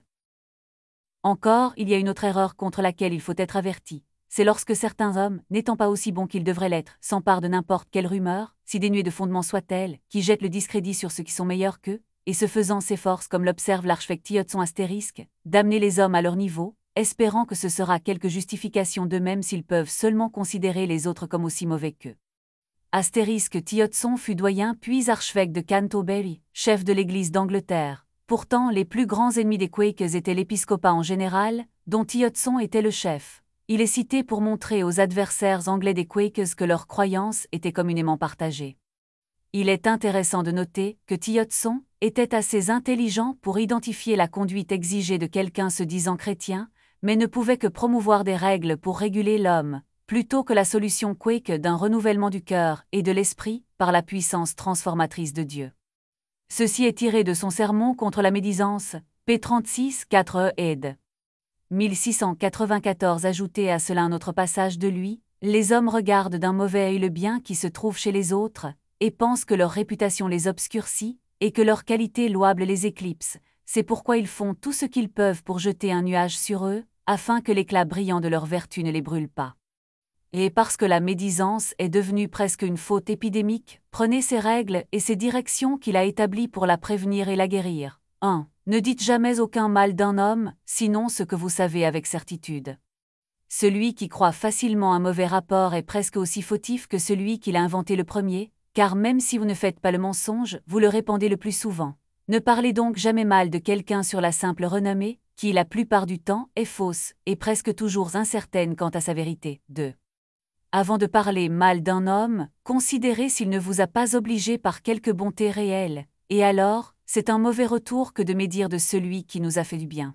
Encore, il y a une autre erreur contre laquelle il faut être averti. C'est lorsque certains hommes, n'étant pas aussi bons qu'ils devraient l'être, s'emparent de n'importe quelle rumeur, si dénuée de fondement soit-elle, qui jette le discrédit sur ceux qui sont meilleurs qu'eux, et ce faisant s'efforcent, comme l'observe l'archevêque Tillotson astérisque, d'amener les hommes à leur niveau, espérant que ce sera quelque justification d'eux-mêmes s'ils peuvent seulement considérer les autres comme aussi mauvais qu'eux. Astérisque Tillotson fut doyen puis archevêque de Canterbury, chef de l'Église d'Angleterre. Pourtant, les plus grands ennemis des Quakers étaient l'épiscopat en général, dont Tillotson était le chef. Il est cité pour montrer aux adversaires anglais des Quakers que leur croyance était communément partagée. Il est intéressant de noter que Tillotson était assez intelligent pour identifier la conduite exigée de quelqu'un se disant chrétien, mais ne pouvait que promouvoir des règles pour réguler l'homme, plutôt que la solution Quake d'un renouvellement du cœur et de l'esprit par la puissance transformatrice de Dieu. Ceci est tiré de son sermon contre la médisance, p trente-six quatre e ed. mille six cent quatre-vingt-quatorze. Ajoutez à cela un autre passage de lui, les hommes regardent d'un mauvais œil le bien qui se trouve chez les autres, et pensent que leur réputation les obscurcit, et que leur qualité louable les éclipse, c'est pourquoi ils font tout ce qu'ils peuvent pour jeter un nuage sur eux, afin que l'éclat brillant de leur vertu ne les brûle pas. Et parce que la médisance est devenue presque une faute épidémique, prenez ces règles et ces directions qu'il a établies pour la prévenir et la guérir. un. Ne dites jamais aucun mal d'un homme, sinon ce que vous savez avec certitude. Celui qui croit facilement un mauvais rapport est presque aussi fautif que celui qui l'a inventé le premier, car même si vous ne faites pas le mensonge, vous le répandez le plus souvent. Ne parlez donc jamais mal de quelqu'un sur la simple renommée, qui la plupart du temps est fausse et presque toujours incertaine quant à sa vérité. deux. Avant de parler mal d'un homme, considérez s'il ne vous a pas obligé par quelque bonté réelle, et alors, c'est un mauvais retour que de médire de celui qui nous a fait du bien.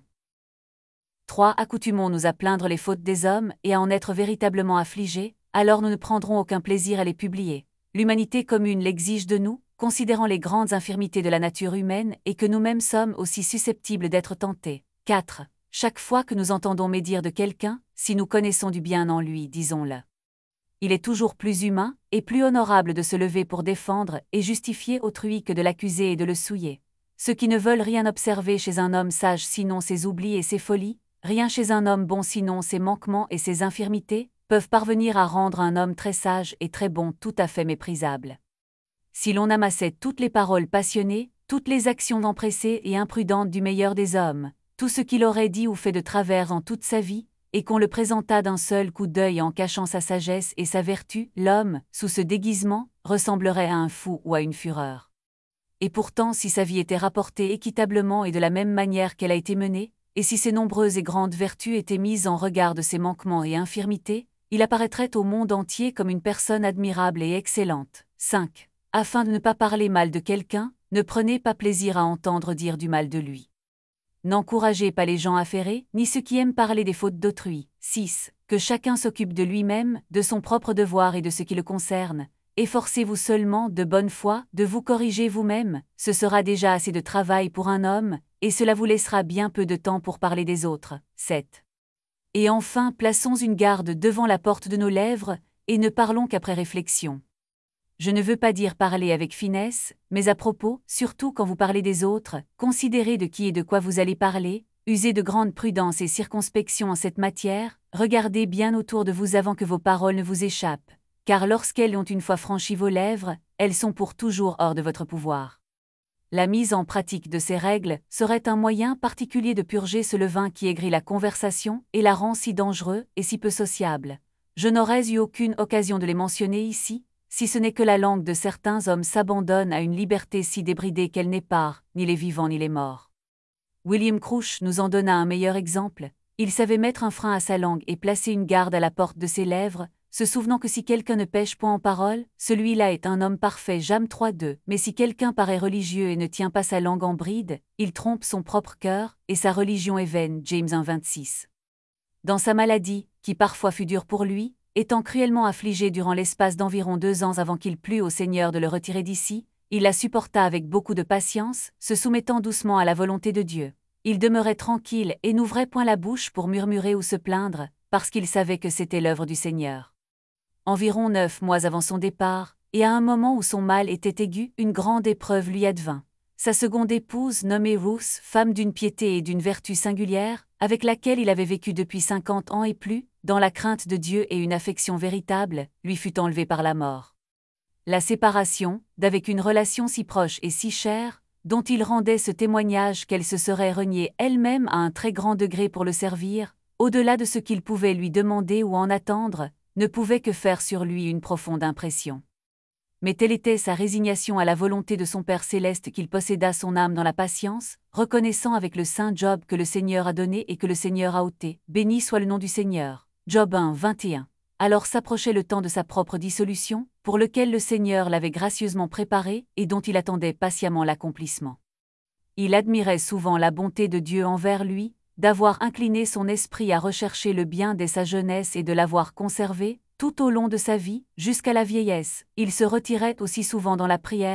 trois. Accoutumons-nous à plaindre les fautes des hommes et à en être véritablement affligés, alors nous ne prendrons aucun plaisir à les publier. L'humanité commune l'exige de nous, considérant les grandes infirmités de la nature humaine et que nous-mêmes sommes aussi susceptibles d'être tentés. quatre. Chaque fois que nous entendons médire de quelqu'un, si nous connaissons du bien en lui, disons-le. Il est toujours plus humain et plus honorable de se lever pour défendre et justifier autrui que de l'accuser et de le souiller. Ceux qui ne veulent rien observer chez un homme sage sinon ses oublis et ses folies, rien chez un homme bon sinon ses manquements et ses infirmités, peuvent parvenir à rendre un homme très sage et très bon tout à fait méprisable. Si l'on amassait toutes les paroles passionnées, toutes les actions empressées et imprudentes du meilleur des hommes, tout ce qu'il aurait dit ou fait de travers en toute sa vie, et qu'on le présentât d'un seul coup d'œil en cachant sa sagesse et sa vertu, l'homme, sous ce déguisement, ressemblerait à un fou ou à une fureur. Et pourtant, si sa vie était rapportée équitablement et de la même manière qu'elle a été menée, et si ses nombreuses et grandes vertus étaient mises en regard de ses manquements et infirmités, il apparaîtrait au monde entier comme une personne admirable et excellente. cinq. Afin de ne pas parler mal de quelqu'un, ne prenez pas plaisir à entendre dire du mal de lui. N'encouragez pas les gens affairés, ni ceux qui aiment parler des fautes d'autrui. six. Que chacun s'occupe de lui-même, de son propre devoir et de ce qui le concerne. Efforcez-vous seulement, de bonne foi, de vous corriger vous-même, ce sera déjà assez de travail pour un homme, et cela vous laissera bien peu de temps pour parler des autres. sept. Et enfin, plaçons une garde devant la porte de nos lèvres, et ne parlons qu'après réflexion. Je ne veux pas dire parler avec finesse, mais à propos, surtout quand vous parlez des autres, considérez de qui et de quoi vous allez parler, usez de grande prudence et circonspection en cette matière, regardez bien autour de vous avant que vos paroles ne vous échappent, car lorsqu'elles ont une fois franchi vos lèvres, elles sont pour toujours hors de votre pouvoir. La mise en pratique de ces règles serait un moyen particulier de purger ce levain qui aigrit la conversation et la rend si dangereux et si peu sociable. Je n'aurais eu aucune occasion de les mentionner ici, si ce n'est que la langue de certains hommes s'abandonne à une liberté si débridée qu'elle n'épare ni les vivants ni les morts. William Crouch nous en donna un meilleur exemple. Il savait mettre un frein à sa langue et placer une garde à la porte de ses lèvres, se souvenant que si quelqu'un ne pèche point en parole, celui-là est un homme parfait. James trois deux. Mais si quelqu'un paraît religieux et ne tient pas sa langue en bride, il trompe son propre cœur, et sa religion est vaine. James un vingt-six. Dans sa maladie, qui parfois fut dure pour lui, étant cruellement affligé durant l'espace d'environ deux ans avant qu'il plût au Seigneur de le retirer d'ici, il la supporta avec beaucoup de patience, se soumettant doucement à la volonté de Dieu. Il demeurait tranquille et n'ouvrait point la bouche pour murmurer ou se plaindre, parce qu'il savait que c'était l'œuvre du Seigneur. Environ neuf mois avant son départ, et à un moment où son mal était aigu, une grande épreuve lui advint. Sa seconde épouse, nommée Ruth, femme d'une piété et d'une vertu singulière, avec laquelle il avait vécu depuis cinquante ans et plus, dans la crainte de Dieu et une affection véritable, lui fut enlevée par la mort. La séparation, d'avec une relation si proche et si chère, dont il rendait ce témoignage qu'elle se serait reniée elle-même à un très grand degré pour le servir, au-delà de ce qu'il pouvait lui demander ou en attendre, ne pouvait que faire sur lui une profonde impression. Mais telle était sa résignation à la volonté de son Père céleste qu'il posséda son âme dans la patience, reconnaissant avec le saint Job que le Seigneur a donné et que le Seigneur a ôté. Béni soit le nom du Seigneur. Job un vingt et un. Alors s'approchait le temps de sa propre dissolution, pour lequel le Seigneur l'avait gracieusement préparé et dont il attendait patiemment l'accomplissement. Il admirait souvent la bonté de Dieu envers lui, d'avoir incliné son esprit à rechercher le bien dès sa jeunesse et de l'avoir conservé, tout au long de sa vie, jusqu'à la vieillesse. Il se retirait aussi souvent dans la prière,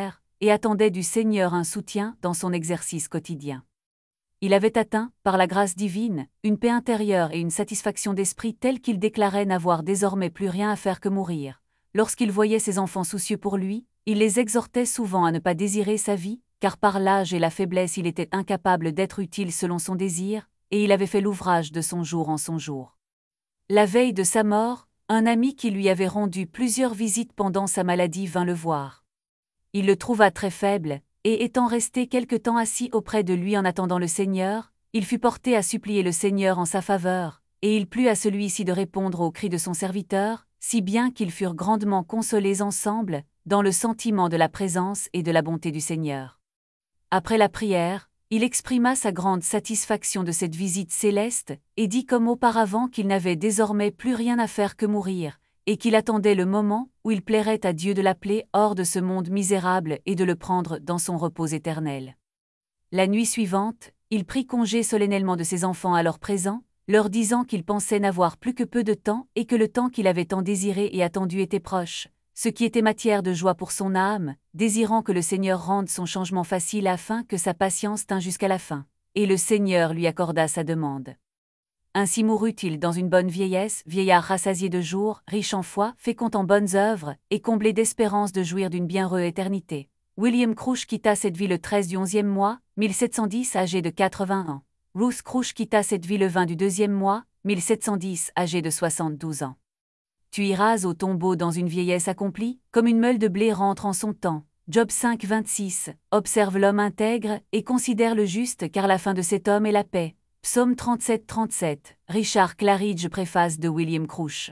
et attendait du Seigneur un soutien dans son exercice quotidien. Il avait atteint, par la grâce divine, une paix intérieure et une satisfaction d'esprit telle qu'il déclarait n'avoir désormais plus rien à faire que mourir. Lorsqu'il voyait ses enfants soucieux pour lui, il les exhortait souvent à ne pas désirer sa vie, car par l'âge et la faiblesse il était incapable d'être utile selon son désir, et il avait fait l'ouvrage de son jour en son jour. La veille de sa mort, un ami qui lui avait rendu plusieurs visites pendant sa maladie vint le voir. Il le trouva très faible, et étant resté quelque temps assis auprès de lui en attendant le Seigneur, il fut porté à supplier le Seigneur en sa faveur, et il plut à celui-ci de répondre aux cris de son serviteur, si bien qu'ils furent grandement consolés ensemble, dans le sentiment de la présence et de la bonté du Seigneur. Après la prière, il exprima sa grande satisfaction de cette visite céleste, et dit comme auparavant qu'il n'avait désormais plus rien à faire que mourir, et qu'il attendait le moment où il plairait à Dieu de l'appeler hors de ce monde misérable et de le prendre dans son repos éternel. La nuit suivante, il prit congé solennellement de ses enfants alors présents, leur disant qu'il pensait n'avoir plus que peu de temps et que le temps qu'il avait tant désiré et attendu était proche, ce qui était matière de joie pour son âme, désirant que le Seigneur rende son changement facile afin que sa patience tînt jusqu'à la fin. Et le Seigneur lui accorda sa demande. Ainsi mourut-il dans une bonne vieillesse, vieillard rassasié de jours, riche en foi, fécond en bonnes œuvres, et comblé d'espérance de jouir d'une bienheureuse éternité. William Crouch quitta cette vie le treize du onzième mois, mille sept cent dix, âgé de quatre-vingts ans. Ruth Crouch quitta cette vie le vingt du deuxième mois, mille sept cent dix, âgé de soixante-douze ans. Tu iras au tombeau dans une vieillesse accomplie, comme une meule de blé rentre en son temps. Job cinq, vingt-six. Observe l'homme intègre, et considère le juste, car la fin de cet homme est la paix. Psaume trente-sept, trente-sept. Richard Claridge, préface de William Crouch.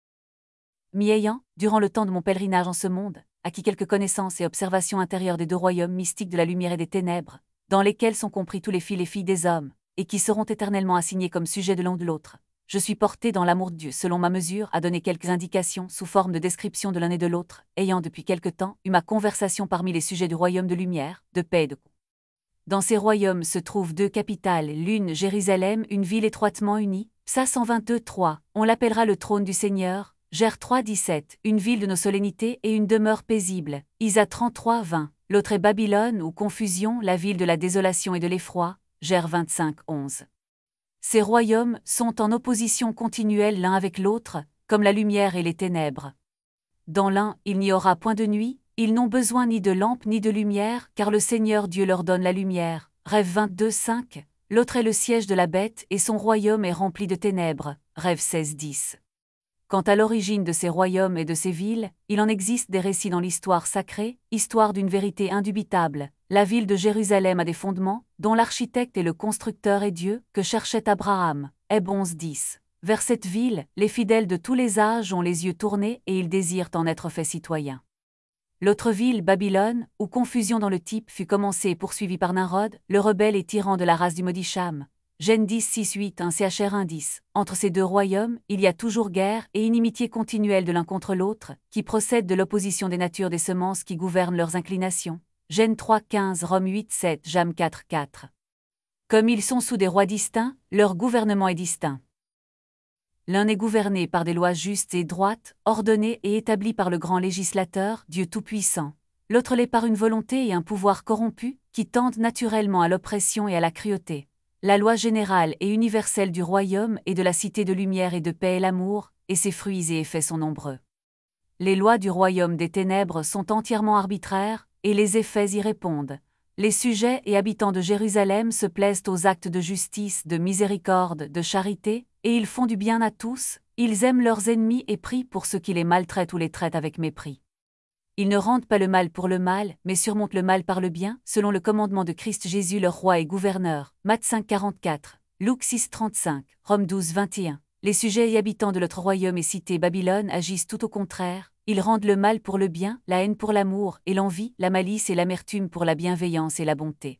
M'y ayant, durant le temps de mon pèlerinage en ce monde, acquis quelques connaissances et observations intérieures des deux royaumes mystiques de la lumière et des ténèbres, dans lesquels sont compris tous les fils et filles des hommes, et qui seront éternellement assignés comme sujets de l'un de l'autre, je suis porté dans l'amour de Dieu selon ma mesure à donner quelques indications sous forme de description de l'un et de l'autre, ayant depuis quelque temps eu ma conversation parmi les sujets du royaume de lumière, de paix et de paix. Dans ces royaumes se trouvent deux capitales, l'une Jérusalem, une ville étroitement unie, Psa cent vingt-deux, trois, on l'appellera le trône du Seigneur, Jer trois, dix-sept, une ville de nos solennités et une demeure paisible, Isa trente-trois, vingt, l'autre est Babylone ou confusion, la ville de la désolation et de l'effroi, Jer vingt-cinq, onze. Ces royaumes sont en opposition continuelle l'un avec l'autre, comme la lumière et les ténèbres. Dans l'un, il n'y aura point de nuit, ils n'ont besoin ni de lampe ni de lumière, car le Seigneur Dieu leur donne la lumière. Rêve vingt-deux, cinq. L'autre est le siège de la bête et son royaume est rempli de ténèbres. Rêve seize, dix. Quant à l'origine de ces royaumes et de ces villes, il en existe des récits dans l'histoire sacrée, histoire d'une vérité indubitable. La ville de Jérusalem a des fondements, dont l'architecte et le constructeur est Dieu, que cherchait Abraham. Heb onze, dix. Vers cette ville, les fidèles de tous les âges ont les yeux tournés et ils désirent en être faits citoyens. L'autre ville, Babylone, où confusion dans le type fut commencée et poursuivie par Nimrod, le rebelle et tyran de la race du maudit Cham. Gen dix, six, huit, un C H R un, dix. Entre ces deux royaumes, il y a toujours guerre et inimitié continuelle de l'un contre l'autre, qui procède de l'opposition des natures des semences qui gouvernent leurs inclinations. Gen trois, quinze, Rome huit, sept, Jam quatre, quatre. Comme ils sont sous des rois distincts, leur gouvernement est distinct. L'un est gouverné par des lois justes et droites, ordonnées et établies par le grand législateur, Dieu Tout-Puissant. L'autre l'est par une volonté et un pouvoir corrompu, qui tendent naturellement à l'oppression et à la cruauté. La loi générale et universelle du royaume et de la cité de lumière et de paix est l'amour, et ses fruits et effets sont nombreux. Les lois du royaume des ténèbres sont entièrement arbitraires, et les effets y répondent. Les sujets et habitants de Jérusalem se plaisent aux actes de justice, de miséricorde, de charité, et ils font du bien à tous, ils aiment leurs ennemis et prient pour ceux qui les maltraitent ou les traitent avec mépris. Ils ne rendent pas le mal pour le mal, mais surmontent le mal par le bien, selon le commandement de Christ Jésus leur roi et gouverneur. Matthieu cinq, quarante-quatre, Luc six, trente-cinq, Rome douze, vingt et un. Les sujets et habitants de l'autre royaume et cité Babylone agissent tout au contraire, ils rendent le mal pour le bien, la haine pour l'amour, et l'envie, la malice et l'amertume pour la bienveillance et la bonté.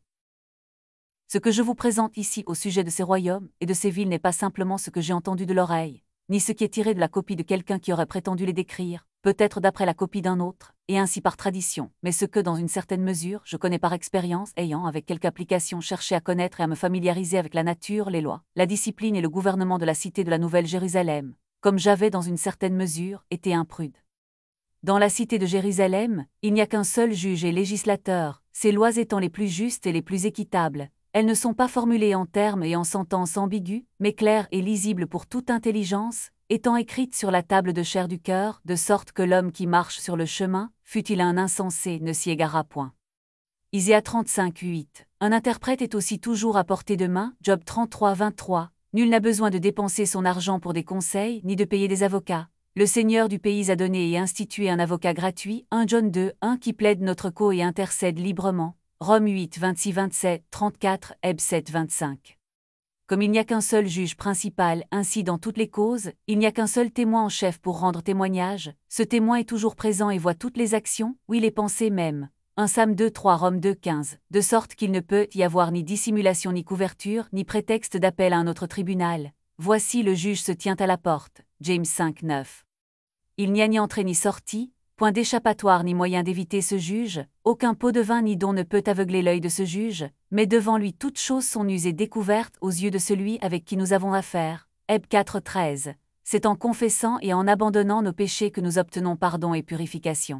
Ce que je vous présente ici au sujet de ces royaumes et de ces villes n'est pas simplement ce que j'ai entendu de l'oreille, ni ce qui est tiré de la copie de quelqu'un qui aurait prétendu les décrire, peut-être d'après la copie d'un autre, et ainsi par tradition, mais ce que, dans une certaine mesure, je connais par expérience, ayant, avec quelque application, cherché à connaître et à me familiariser avec la nature, les lois, la discipline et le gouvernement de la cité de la Nouvelle Jérusalem, comme j'avais, dans une certaine mesure, été imprude. Dans la cité de Jérusalem, il n'y a qu'un seul juge et législateur, ces lois étant les plus justes et les plus équitables. Elles ne sont pas formulées en termes et en sentences ambiguës, mais claires et lisibles pour toute intelligence, étant écrites sur la table de chair du cœur, de sorte que l'homme qui marche sur le chemin, fût-il un insensé, ne s'y égara point. Isaïe trente-cinq, huit. Un interprète est aussi toujours à portée de main, Job trente-trois, vingt-trois. Nul n'a besoin de dépenser son argent pour des conseils, ni de payer des avocats. Le Seigneur du pays a donné et institué un avocat gratuit, un John deux, un qui plaide notre cause et intercède librement. Romains huit, vingt-six, vingt-sept, trente-quatre, Hébreux sept, vingt-cinq. Comme il n'y a qu'un seul juge principal, ainsi dans toutes les causes, il n'y a qu'un seul témoin en chef pour rendre témoignage, ce témoin est toujours présent et voit toutes les actions, oui les pensées même. un Sam deux, trois, Romains deux, quinze, de sorte qu'il ne peut y avoir ni dissimulation ni couverture, ni prétexte d'appel à un autre tribunal. Voici le juge se tient à la porte, James cinq, neuf. Il n'y a ni entrée ni sortie, point d'échappatoire ni moyen d'éviter ce juge, aucun pot de vin ni don ne peut aveugler l'œil de ce juge, mais devant lui toutes choses sont nues et découvertes aux yeux de celui avec qui nous avons affaire. Hébreux quatre, treize. C'est en confessant et en abandonnant nos péchés que nous obtenons pardon et purification.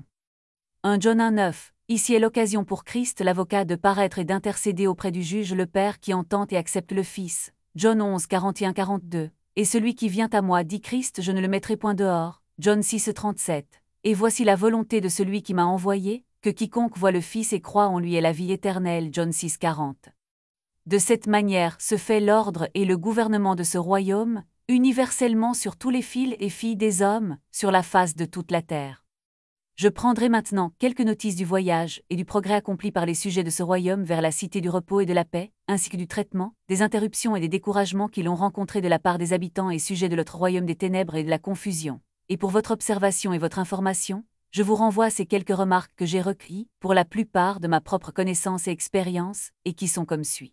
un John un, neuf. Ici est l'occasion pour Christ l'avocat de paraître et d'intercéder auprès du juge le Père qui entend et accepte le Fils. John onze, quarante et un, quarante-deux. Et celui qui vient à moi, dit Christ, je ne le mettrai point dehors. John six, trente-sept. Et voici la volonté de celui qui m'a envoyé, que quiconque voit le Fils et croit en lui ait la vie éternelle. John six, quarante. De cette manière se fait l'ordre et le gouvernement de ce royaume, universellement sur tous les fils et filles des hommes, sur la face de toute la terre. Je prendrai maintenant quelques notices du voyage et du progrès accompli par les sujets de ce royaume vers la cité du repos et de la paix, ainsi que du traitement, des interruptions et des découragements qu'ils ont rencontrés de la part des habitants et sujets de l'autre royaume des ténèbres et de la confusion. Et pour votre observation et votre information, je vous renvoie à ces quelques remarques que j'ai recueillies, pour la plupart de ma propre connaissance et expérience, et qui sont comme suit.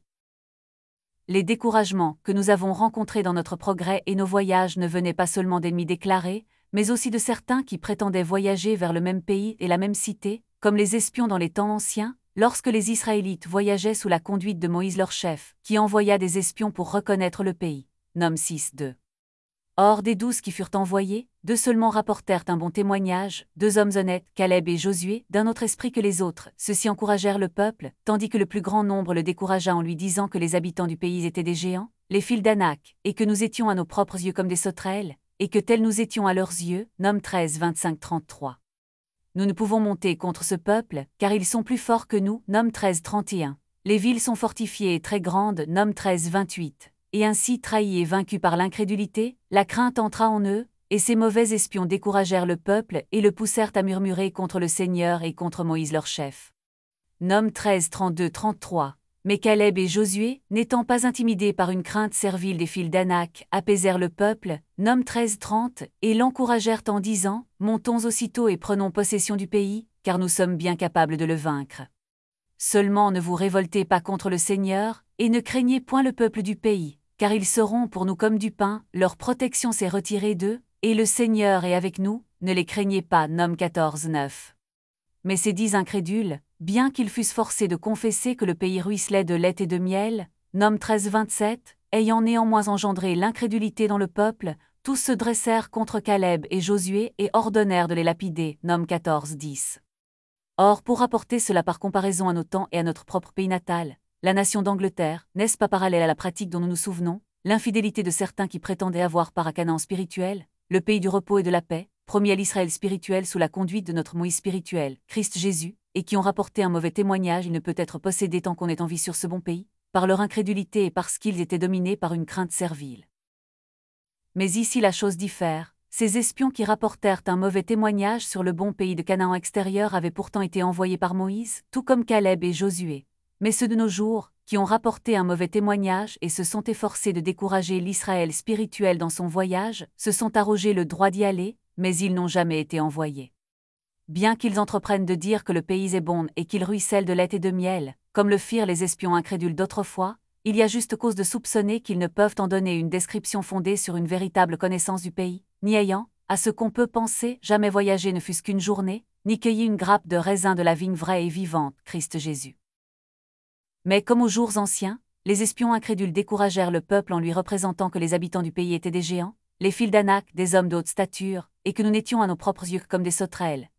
Les découragements que nous avons rencontrés dans notre progrès et nos voyages ne venaient pas seulement d'ennemis déclarés, mais aussi de certains qui prétendaient voyager vers le même pays et la même cité, comme les espions dans les temps anciens, lorsque les Israélites voyageaient sous la conduite de Moïse leur chef, qui envoya des espions pour reconnaître le pays. Nom six, deux. Or des douze qui furent envoyés, deux seulement rapportèrent un bon témoignage, deux hommes honnêtes, Caleb et Josué, d'un autre esprit que les autres. Ceux-ci encouragèrent le peuple, tandis que le plus grand nombre le découragea en lui disant que les habitants du pays étaient des géants, les fils d'Anak, et que nous étions à nos propres yeux comme des sauterelles, et que tels nous étions à leurs yeux. Nom treize, vingt-cinq, trente-trois. Nous ne pouvons monter contre ce peuple, car ils sont plus forts que nous. Nom treize, trente et un. Les villes sont fortifiées et très grandes. Nom treize, vingt-huit. Et ainsi trahis et vaincus par l'incrédulité, la crainte entra en eux, et ces mauvais espions découragèrent le peuple et le poussèrent à murmurer contre le Seigneur et contre Moïse leur chef. Nom treize, trente-deux, trente-trois. Mais Caleb et Josué, n'étant pas intimidés par une crainte servile des fils d'Anak, apaisèrent le peuple. Nom treize, trente, et l'encouragèrent en disant, montons aussitôt et prenons possession du pays, car nous sommes bien capables de le vaincre. Seulement ne vous révoltez pas contre le Seigneur, et ne craignez point le peuple du pays, car ils seront pour nous comme du pain, leur protection s'est retirée d'eux, et le Seigneur est avec nous, ne les craignez pas. Nom quatorze, neuf. Mais ces dix incrédules, bien qu'ils fussent forcés de confesser que le pays ruisselait de lait et de miel, Nom treize, vingt-sept, ayant néanmoins engendré l'incrédulité dans le peuple, tous se dressèrent contre Caleb et Josué et ordonnèrent de les lapider. Nom quatorze, dix. Or pour rapporter cela par comparaison à nos temps et à notre propre pays natal, la nation d'Angleterre, n'est-ce pas parallèle à la pratique dont nous nous souvenons, l'infidélité de certains qui prétendaient avoir part à Canaan spirituel, le pays du repos et de la paix, promis à l'Israël spirituel sous la conduite de notre Moïse spirituel, Christ Jésus, et qui ont rapporté un mauvais témoignage, il ne peut être possédé tant qu'on est en vie sur ce bon pays, par leur incrédulité et parce qu'ils étaient dominés par une crainte servile. Mais ici la chose diffère, ces espions qui rapportèrent un mauvais témoignage sur le bon pays de Canaan extérieur avaient pourtant été envoyés par Moïse, tout comme Caleb et Josué. Mais ceux de nos jours, qui ont rapporté un mauvais témoignage et se sont efforcés de décourager l'Israël spirituel dans son voyage, se sont arrogés le droit d'y aller, mais ils n'ont jamais été envoyés. Bien qu'ils entreprennent de dire que le pays est bon et qu'il ruisselle de lait et de miel, comme le firent les espions incrédules d'autrefois, il y a juste cause de soupçonner qu'ils ne peuvent en donner une description fondée sur une véritable connaissance du pays, ni ayant, à ce qu'on peut penser, jamais voyagé ne fût-ce qu'une journée, ni cueilli une grappe de raisin de la vigne vraie et vivante, Christ Jésus. Mais comme aux jours anciens, les espions incrédules découragèrent le peuple en lui représentant que les habitants du pays étaient des géants, les fils d'Anak des hommes de haute stature, et que nous n'étions à nos propres yeux comme des sauterelles.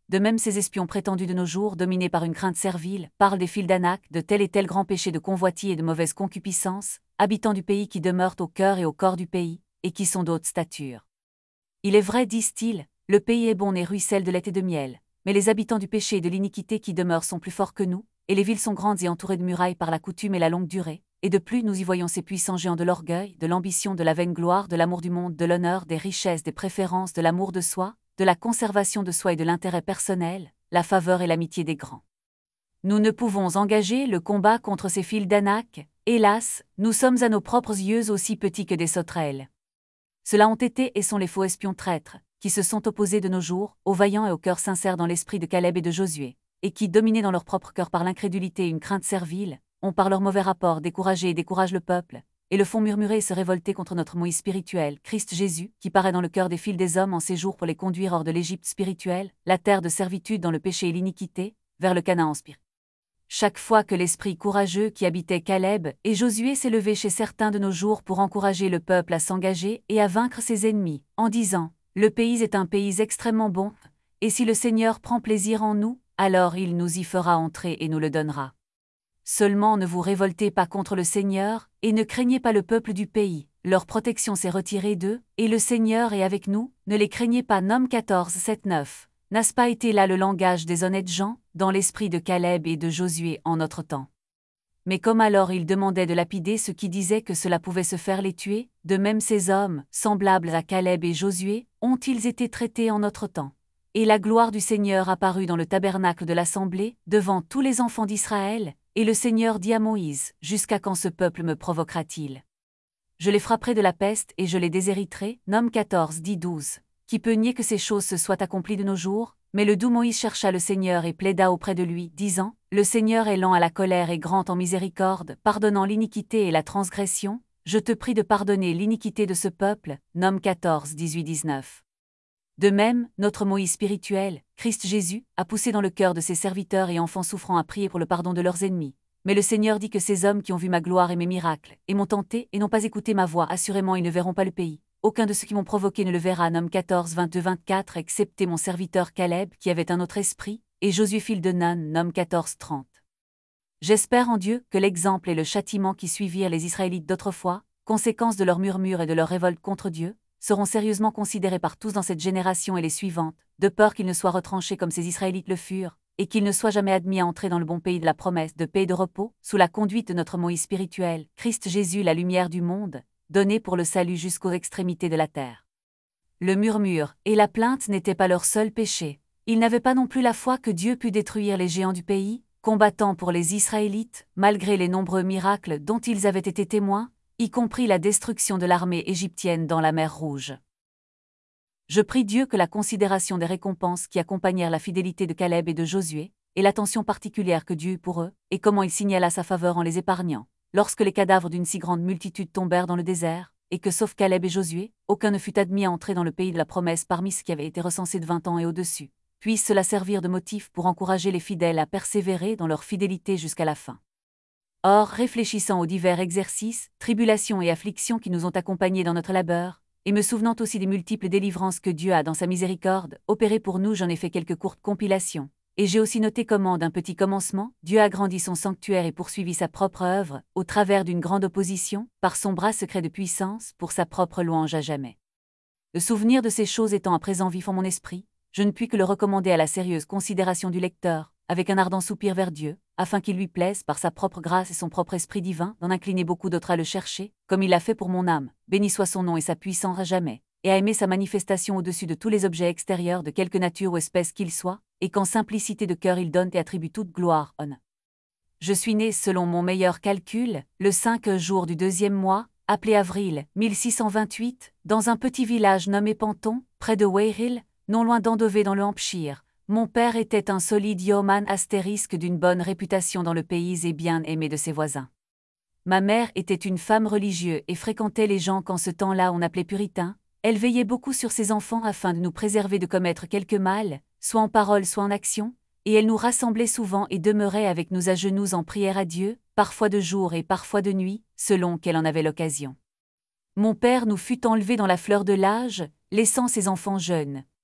De même ces espions prétendus de nos jours, dominés par une crainte servile, parlent des fils d'Anak, de tel et tel grand péché de convoitise et de mauvaise concupiscence, habitants du pays qui demeurent au cœur et au corps du pays, et qui sont d'autre stature. Il est vrai, disent-ils, le pays est bon et ruisselle de lait et de miel, mais les habitants du péché et de l'iniquité qui demeurent sont plus forts que nous, et les villes sont grandes et entourées de murailles par la coutume et la longue durée, et de plus nous y voyons ces puissants géants de l'orgueil, de l'ambition, de la vaine gloire, de l'amour du monde, de l'honneur, des richesses, des préférences, de l'amour de soi, de la conservation de soi et de l'intérêt personnel, la faveur et l'amitié des grands. Nous ne pouvons engager le combat contre ces fils d'Anak, hélas, nous sommes à nos propres yeux aussi petits que des sauterelles. Ceux-là ont été et sont les faux espions traîtres, qui se sont opposés de nos jours, aux vaillants et au cœur sincère dans l'esprit de Caleb et de Josué, et qui, dominés dans leur propre cœur par l'incrédulité et une crainte servile, ont par leurs mauvais rapports découragé et découragent le peuple, et le font murmurer et se révolter contre notre Moïse spirituel, Christ Jésus, qui paraît dans le cœur des fils des hommes en séjour pour les conduire hors de l'Égypte spirituelle, la terre de servitude dans le péché et l'iniquité, vers le Canaan spirituel. Chaque fois que l'esprit courageux qui habitait Caleb et Josué s'est levé chez certains de nos jours pour encourager le peuple à s'engager et à vaincre ses ennemis, en disant « Le pays est un pays extrêmement bon, et si le Seigneur prend plaisir en nous, alors il nous y fera entrer et nous le donnera. Seulement ne vous révoltez pas contre le Seigneur, et ne craignez pas le peuple du pays, leur protection s'est retirée d'eux, et le Seigneur est avec nous, ne les craignez pas. » Nom quatorze, sept, neuf. N'a-ce pas été là le langage des honnêtes gens, dans l'esprit de Caleb et de Josué en notre temps? Mais comme alors ils demandaient de lapider ceux qui disaient que cela pouvait se faire les tuer, de même ces hommes, semblables à Caleb et Josué, ont-ils été traités en notre temps. Et la gloire du Seigneur apparut dans le tabernacle de l'assemblée, devant tous les enfants d'Israël, et le Seigneur dit à Moïse, « Jusqu'à quand ce peuple me provoquera-t-il? Je les frapperai de la peste et je les déshériterai. » Nom quatorze, dix, douze. Qui peut nier que ces choses se soient accomplies de nos jours? Mais le doux Moïse chercha le Seigneur et plaida auprès de lui, disant, « Le Seigneur est lent à la colère et grand en miséricorde, pardonnant l'iniquité et la transgression. Je te prie de pardonner l'iniquité de ce peuple. » Nom quatorze, dix-huit, dix-neuf. De même, notre Moïse spirituel, Christ Jésus, a poussé dans le cœur de ses serviteurs et enfants souffrants à prier pour le pardon de leurs ennemis. Mais le Seigneur dit que ces hommes qui ont vu ma gloire et mes miracles, et m'ont tenté et n'ont pas écouté ma voix, assurément ils ne verront pas le pays. Aucun de ceux qui m'ont provoqué ne le verra. Nom quatorze, vingt-deux, vingt-quatre, excepté mon serviteur Caleb qui avait un autre esprit, et Josué fils de Nun. Nom quatorze, trente. J'espère en Dieu que l'exemple et le châtiment qui suivirent les Israélites d'autrefois, conséquence de leurs murmures et de leur révolte contre Dieu, seront sérieusement considérés par tous dans cette génération et les suivantes, de peur qu'ils ne soient retranchés comme ces Israélites le furent, et qu'ils ne soient jamais admis à entrer dans le bon pays de la promesse de paix et de repos, sous la conduite de notre Moïse spirituel, Christ Jésus la lumière du monde, donné pour le salut jusqu'aux extrémités de la terre. Le murmure et la plainte n'étaient pas leur seul péché. Ils n'avaient pas non plus la foi que Dieu pût détruire les géants du pays, combattant pour les Israélites, malgré les nombreux miracles dont ils avaient été témoins, y compris la destruction de l'armée égyptienne dans la mer Rouge. Je prie Dieu que la considération des récompenses qui accompagnèrent la fidélité de Caleb et de Josué, et l'attention particulière que Dieu eut pour eux, et comment il signala sa faveur en les épargnant, lorsque les cadavres d'une si grande multitude tombèrent dans le désert, et que sauf Caleb et Josué, aucun ne fut admis à entrer dans le pays de la promesse parmi ceux qui avaient été recensés de vingt ans et au-dessus, puisse cela servir de motif pour encourager les fidèles à persévérer dans leur fidélité jusqu'à la fin. Or, réfléchissant aux divers exercices, tribulations et afflictions qui nous ont accompagnés dans notre labeur, et me souvenant aussi des multiples délivrances que Dieu a dans sa miséricorde opérées pour nous, j'en ai fait quelques courtes compilations. Et j'ai aussi noté comment, d'un petit commencement, Dieu a grandi son sanctuaire et poursuivi sa propre œuvre, au travers d'une grande opposition, par son bras secret de puissance, pour sa propre louange à jamais. Le souvenir de ces choses étant à présent vif en mon esprit, je ne puis que le recommander à la sérieuse considération du lecteur, avec un ardent soupir vers Dieu, afin qu'il lui plaise, par sa propre grâce et son propre esprit divin, d'en incliner beaucoup d'autres à le chercher, comme il l'a fait pour mon âme, béni soit son nom et sa puissance à jamais, et à aimer sa manifestation au-dessus de tous les objets extérieurs de quelque nature ou espèce qu'ils soient, et qu'en simplicité de cœur il donne et attribue toute gloire, honneur. Je suis né, selon mon meilleur calcul, le cinq jour du deuxième mois, appelé avril, mille six cent vingt-huit, dans un petit village nommé Panton, près de Weyhill, non loin d'Andover dans le Hampshire. Mon père était un solide yeoman astérisque d'une bonne réputation dans le pays et bien aimé de ses voisins. Ma mère était une femme religieuse et fréquentait les gens qu'en ce temps-là on appelait puritains. Elle veillait beaucoup sur ses enfants afin de nous préserver de commettre quelque mal, soit en parole soit en action, et elle nous rassemblait souvent et demeurait avec nous à genoux en prière à Dieu, parfois de jour et parfois de nuit, selon qu'elle en avait l'occasion. Mon père nous fut enlevé dans la fleur de l'âge, laissant ses enfants jeunes.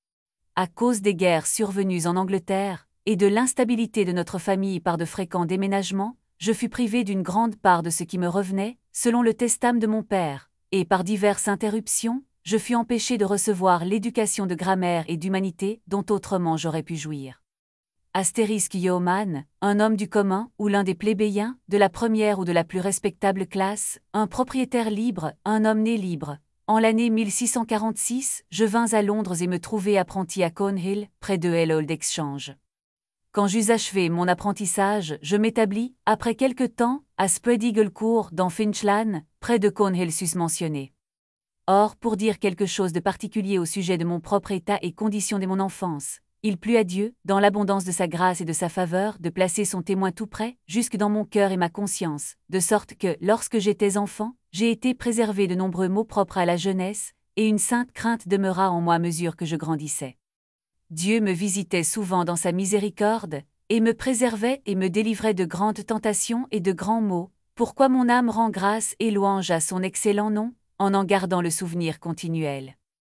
à cause des guerres survenues en Angleterre, et de l'instabilité de notre famille par de fréquents déménagements, je fus privé d'une grande part de ce qui me revenait, selon le testament de mon père, et par diverses interruptions, je fus empêché de recevoir l'éducation de grammaire et d'humanité dont autrement j'aurais pu jouir. Astérisque Yeoman, un homme du commun ou l'un des plébéiens, de la première ou de la plus respectable classe, un propriétaire libre, un homme né libre. En l'année mille six cent quarante-six, je vins à Londres et me trouvai apprenti à Cornhill, près de Hell Old Exchange. Quand j'eus achevé mon apprentissage, je m'établis, après quelque temps, à Spread Eagle Court dans Finchlan, près de Cornhill susmentionné. Or, pour dire quelque chose de particulier au sujet de mon propre état et condition de mon enfance, il plut à Dieu, dans l'abondance de sa grâce et de sa faveur, de placer son témoin tout près, jusque dans mon cœur et ma conscience, de sorte que, lorsque j'étais enfant, j'ai été préservé de nombreux maux propres à la jeunesse, et une sainte crainte demeura en moi à mesure que je grandissais. Dieu me visitait souvent dans sa miséricorde, et me préservait et me délivrait de grandes tentations et de grands maux, pourquoi mon âme rend grâce et louange à son excellent nom, en en gardant le souvenir continuel.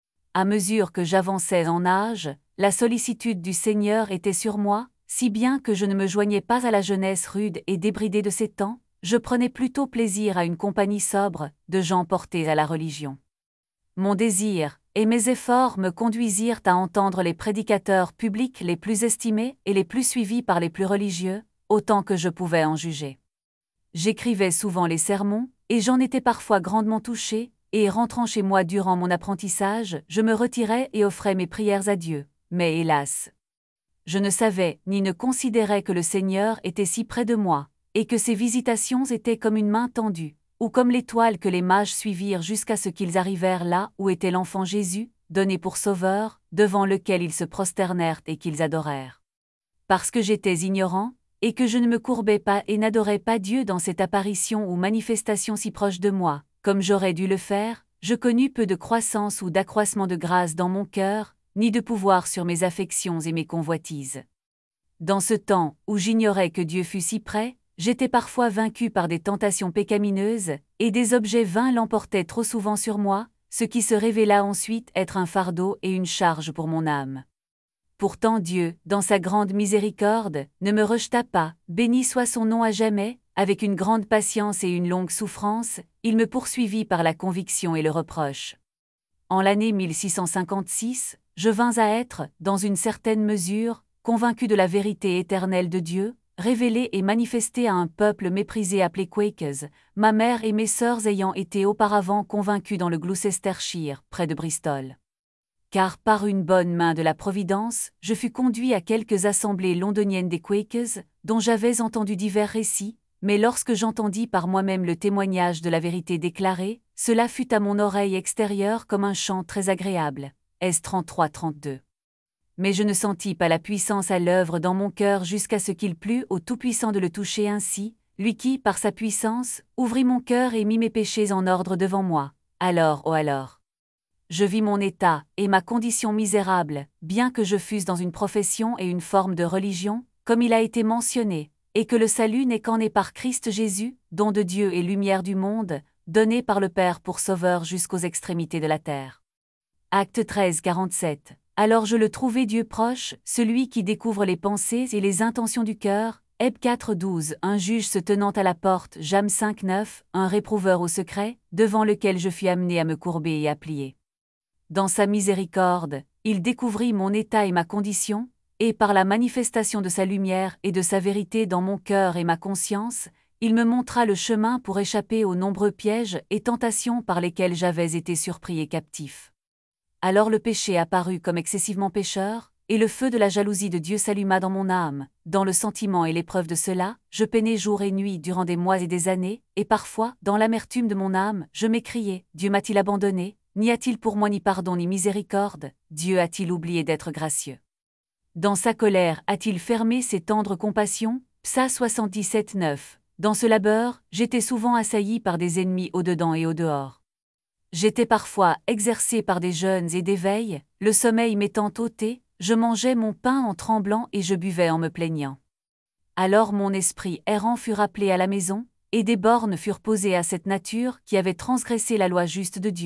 À mesure que j'avançais en âge, la sollicitude du Seigneur était sur moi, si bien que je ne me joignais pas à la jeunesse rude et débridée de ces temps, je prenais plutôt plaisir à une compagnie sobre, de gens portés à la religion. Mon désir et mes efforts me conduisirent à entendre les prédicateurs publics les plus estimés et les plus suivis par les plus religieux, autant que je pouvais en juger. J'écrivais souvent les sermons, et j'en étais parfois grandement touché, et rentrant chez moi durant mon apprentissage, je me retirais et offrais mes prières à Dieu, mais hélas, je ne savais ni ne considérais que le Seigneur était si près de moi, et que ses visitations étaient comme une main tendue, ou comme l'étoile que les mages suivirent jusqu'à ce qu'ils arrivèrent là où était l'enfant Jésus, donné pour sauveur, devant lequel ils se prosternèrent et qu'ils adorèrent. Parce que j'étais ignorant, et que je ne me courbais pas et n'adorais pas Dieu dans cette apparition ou manifestation si proche de moi, comme j'aurais dû le faire, je connus peu de croissance ou d'accroissement de grâce dans mon cœur, ni de pouvoir sur mes affections et mes convoitises. Dans ce temps où j'ignorais que Dieu fût si près, j'étais parfois vaincu par des tentations pécamineuses, et des objets vains l'emportaient trop souvent sur moi, ce qui se révéla ensuite être un fardeau et une charge pour mon âme. Pourtant Dieu, dans sa grande miséricorde, ne me rejeta pas, béni soit son nom à jamais, avec une grande patience et une longue souffrance, il me poursuivit par la conviction et le reproche. En l'année mille six cent cinquante-six, je vins à être, dans une certaine mesure, convaincu de la vérité éternelle de Dieu, révélée et manifestée à un peuple méprisé appelé Quakers, ma mère et mes sœurs ayant été auparavant convaincus dans le Gloucestershire, près de Bristol. Car par une bonne main de la Providence, je fus conduit à quelques assemblées londoniennes des Quakers, dont j'avais entendu divers récits, mais lorsque j'entendis par moi-même le témoignage de la vérité déclarée, cela fut à mon oreille extérieure comme un chant très agréable. S trente-trois trente-deux. Mais je ne sentis pas la puissance à l'œuvre dans mon cœur jusqu'à ce qu'il plût au Tout-Puissant de le toucher ainsi, lui qui, par sa puissance, ouvrit mon cœur et mit mes péchés en ordre devant moi. Alors, oh alors! Je vis mon état et ma condition misérable, bien que je fusse dans une profession et une forme de religion, comme il a été mentionné, et que le salut n'est qu'en est par Christ Jésus, don de Dieu et lumière du monde, donné par le Père pour sauveur jusqu'aux extrémités de la terre. Acte treize quarante-sept. Alors je le trouvai Dieu proche, celui qui découvre les pensées et les intentions du cœur, Heb quatre douze, un juge se tenant à la porte, Jam cinq neuf, un réprouveur au secret, devant lequel je fus amené à me courber et à plier. Dans sa miséricorde, il découvrit mon état et ma condition, et par la manifestation de sa lumière et de sa vérité dans mon cœur et ma conscience, il me montra le chemin pour échapper aux nombreux pièges et tentations par lesquels j'avais été surpris et captif. Alors le péché apparut comme excessivement pécheur, et le feu de la jalousie de Dieu s'alluma dans mon âme. Dans le sentiment et l'épreuve de cela, je peinais jour et nuit durant des mois et des années, et parfois, dans l'amertume de mon âme, je m'écriais, Dieu m'a-t-il abandonné? N'y a-t-il pour moi ni pardon ni miséricorde? Dieu a-t-il oublié d'être gracieux? Dans sa colère a-t-il fermé ses tendres compassions? Psa soixante-dix-sept neuf. Dans ce labeur, j'étais souvent assailli par des ennemis au-dedans et au-dehors. J'étais parfois exercé par des jeûnes et des veilles, le sommeil m'étant ôté, je mangeais mon pain en tremblant et je buvais en me plaignant. Alors mon esprit errant fut rappelé à la maison, et des bornes furent posées à cette nature qui avait transgressé la loi juste de Dieu,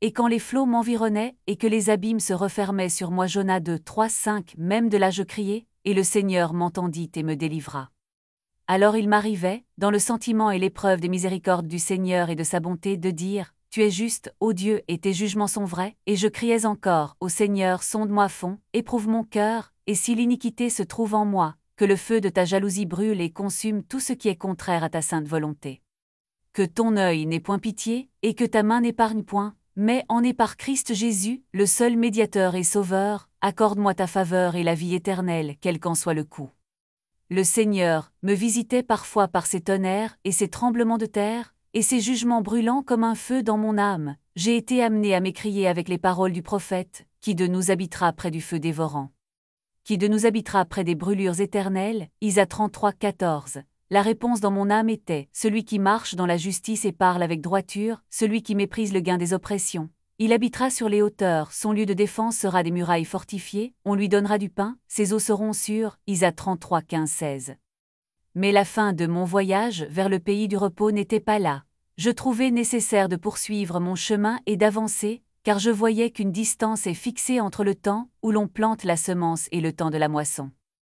et quand les flots m'environnaient, et que les abîmes se refermaient sur moi. Jonas deux, trois, cinq. Même de là je criai, et le Seigneur m'entendit et me délivra. Alors il m'arrivait, dans le sentiment et l'épreuve des miséricordes du Seigneur et de sa bonté, de dire, « Tu es juste, ô Dieu, et tes jugements sont vrais. » Et je criais encore, « Ô Seigneur, sonde-moi à fond, éprouve mon cœur, et si l'iniquité se trouve en moi, que le feu de ta jalousie brûle et consume tout ce qui est contraire à ta sainte volonté. Que ton œil n'ait point pitié, et que ta main n'épargne point, mais en est par Christ Jésus, le seul médiateur et sauveur, accorde-moi ta faveur et la vie éternelle, quel qu'en soit le coût. » Le Seigneur me visitait parfois par ses tonnerres et ses tremblements de terre, et ses jugements brûlants comme un feu dans mon âme. J'ai été amené à m'écrier avec les paroles du prophète, « Qui de nous habitera près du feu dévorant? Qui de nous habitera près des brûlures éternelles ?» Isaïe trente-trois, quatorze. La réponse dans mon âme était, « Celui qui marche dans la justice et parle avec droiture, celui qui méprise le gain des oppressions. Il habitera sur les hauteurs, son lieu de défense sera des murailles fortifiées, on lui donnera du pain, ses eaux seront sûres. » Isaïe trente-trois, quinze, seize. Mais la fin de mon voyage vers le pays du repos n'était pas là. Je trouvais nécessaire de poursuivre mon chemin et d'avancer, car je voyais qu'une distance est fixée entre le temps où l'on plante la semence et le temps de la moisson.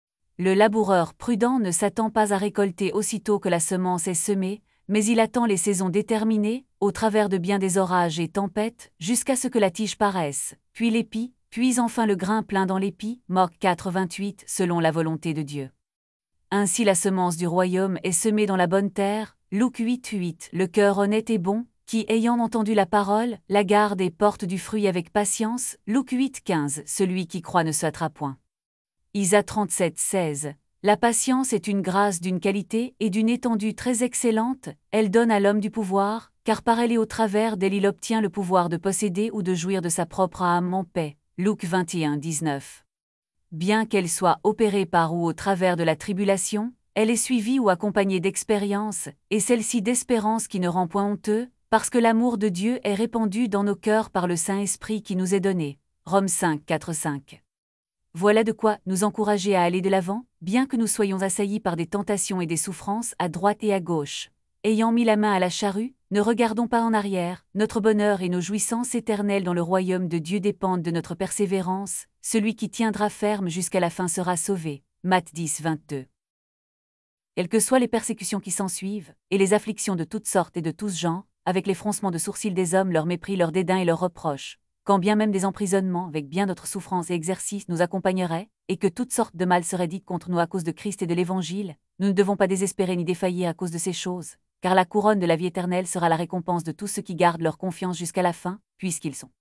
Le laboureur prudent ne s'attend pas à récolter aussitôt que la semence est semée, mais il attend les saisons déterminées, au travers de bien des orages et tempêtes, jusqu'à ce que la tige paraisse, puis l'épi, puis enfin le grain plein dans l'épi. Marc quatre, vingt-huit, selon la volonté de Dieu. Ainsi la semence du royaume est semée dans la bonne terre. Luc huit, huit. Le cœur honnête et bon, qui, ayant entendu la parole, la garde et porte du fruit avec patience. Luc huit, quinze. Celui qui croit ne s'hâtera point. Isaïe trente-sept, seize. La patience est une grâce d'une qualité et d'une étendue très excellente, elle donne à l'homme du pouvoir, car par elle et au travers d'elle il obtient le pouvoir de posséder ou de jouir de sa propre âme en paix. Luc vingt et un, dix-neuf. Bien qu'elle soit opérée par ou au travers de la tribulation, elle est suivie ou accompagnée d'expérience, et celle-ci d'espérance qui ne rend point honteux, parce que l'amour de Dieu est répandu dans nos cœurs par le Saint-Esprit qui nous est donné. Romains cinq, quatre, cinq. Voilà de quoi nous encourager à aller de l'avant, bien que nous soyons assaillis par des tentations et des souffrances à droite et à gauche. Ayant mis la main à la charrue, ne regardons pas en arrière, notre bonheur et nos jouissances éternelles dans le royaume de Dieu dépendent de notre persévérance, celui qui tiendra ferme jusqu'à la fin sera sauvé. Matthieu dix, vingt-deux. Quelles que soient les persécutions qui s'ensuivent, et les afflictions de toutes sortes et de tous genres, avec les froncements de sourcils des hommes, leur mépris, leur dédain et leurs reproches, quand bien même des emprisonnements avec bien d'autres souffrances et exercices nous accompagneraient, et que toutes sortes de mal seraient dites contre nous à cause de Christ et de l'Évangile, nous ne devons pas désespérer ni défaillir à cause de ces choses, car la couronne de la vie éternelle sera la récompense de tous ceux qui gardent leur confiance jusqu'à la fin, puisqu'ils sont.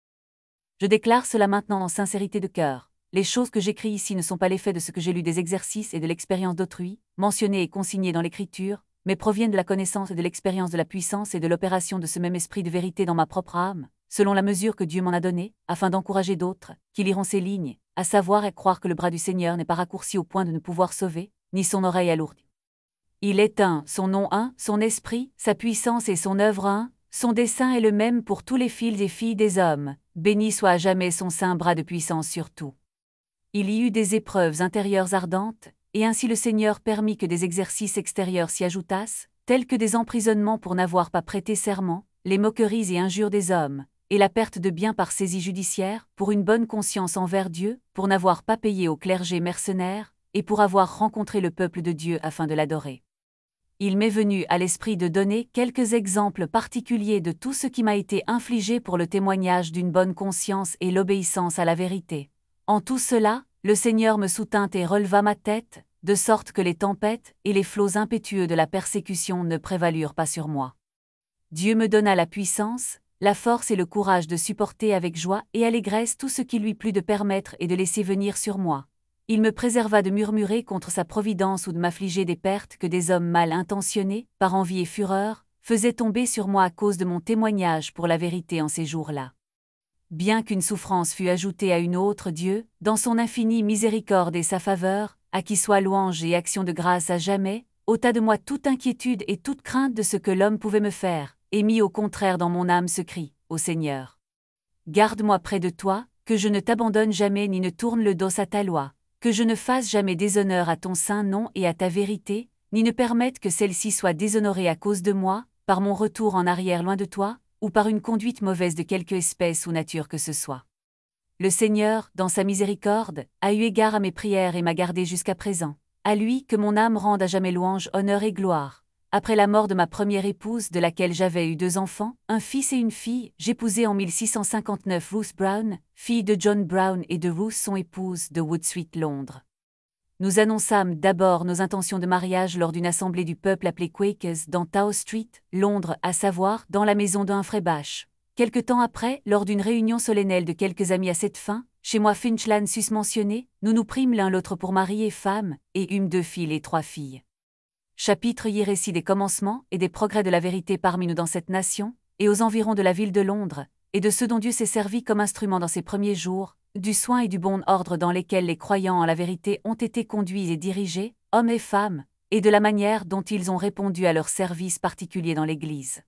Je déclare cela maintenant en sincérité de cœur. Les choses que j'écris ici ne sont pas l'effet de ce que j'ai lu des exercices et de l'expérience d'autrui, mentionnés et consignés dans l'Écriture, mais proviennent de la connaissance et de l'expérience de la puissance et de l'opération de ce même esprit de vérité dans ma propre âme, selon la mesure que Dieu m'en a donnée, afin d'encourager d'autres, qui liront ces lignes, à savoir et croire que le bras du Seigneur n'est pas raccourci au point de ne pouvoir sauver, ni son oreille alourdie. Il est un, son nom un, son esprit, sa puissance et son œuvre un, son dessein est le même pour tous les fils et filles des hommes, béni soit à jamais son saint bras de puissance sur tout. Il y eut des épreuves intérieures ardentes, et ainsi le Seigneur permit que des exercices extérieurs s'y ajoutassent, tels que des emprisonnements pour n'avoir pas prêté serment, les moqueries et injures des hommes, et la perte de biens par saisie judiciaire, pour une bonne conscience envers Dieu, pour n'avoir pas payé au clergé mercenaire, et pour avoir rencontré le peuple de Dieu afin de l'adorer. Il m'est venu à l'esprit de donner quelques exemples particuliers de tout ce qui m'a été infligé pour le témoignage d'une bonne conscience et l'obéissance à la vérité. En tout cela, le Seigneur me soutint et releva ma tête, de sorte que les tempêtes et les flots impétueux de la persécution ne prévalurent pas sur moi. Dieu me donna la puissance, la force et le courage de supporter avec joie et allégresse tout ce qui lui plut de permettre et de laisser venir sur moi. Il me préserva de murmurer contre sa providence ou de m'affliger des pertes que des hommes mal intentionnés, par envie et fureur, faisaient tomber sur moi à cause de mon témoignage pour la vérité en ces jours-là. Bien qu'une souffrance fût ajoutée à une autre, Dieu, dans son infinie miséricorde et sa faveur, à qui soit louange et action de grâce à jamais, ôta de moi toute inquiétude et toute crainte de ce que l'homme pouvait me faire, et mit au contraire dans mon âme ce cri, ô Seigneur. Garde-moi près de toi, que je ne t'abandonne jamais ni ne tourne le dos à ta loi, que je ne fasse jamais déshonneur à ton saint nom et à ta vérité, ni ne permette que celle-ci soit déshonorée à cause de moi, par mon retour en arrière loin de toi, ou par une conduite mauvaise de quelque espèce ou nature que ce soit. Le Seigneur, dans sa miséricorde, a eu égard à mes prières et m'a gardé jusqu'à présent. À lui que mon âme rende à jamais louange, honneur et gloire. Après la mort de ma première épouse, de laquelle j'avais eu deux enfants, un fils et une fille, j'épousai en mille six cent cinquante-neuf Ruth Brown, fille de John Brown et de Ruth son épouse de Wood Street, Londres. Nous annonçâmes d'abord nos intentions de mariage lors d'une assemblée du peuple appelée Quakers dans Tower Street, Londres, à savoir dans la maison de Humphrey Bache. Quelque temps après, lors d'une réunion solennelle de quelques amis à cette fin, chez moi Finchland susmentionné, nous nous prîmes l'un l'autre pour mari et femme, et eûmes deux filles et trois filles. Chapitre y récit des commencements et des progrès de la vérité parmi nous dans cette nation, et aux environs de la ville de Londres, et de ceux dont Dieu s'est servi comme instrument dans ses premiers jours, du soin et du bon ordre dans lesquels les croyants en la vérité ont été conduits et dirigés, hommes et femmes, et de la manière dont ils ont répondu à leur service particulier dans l'Église.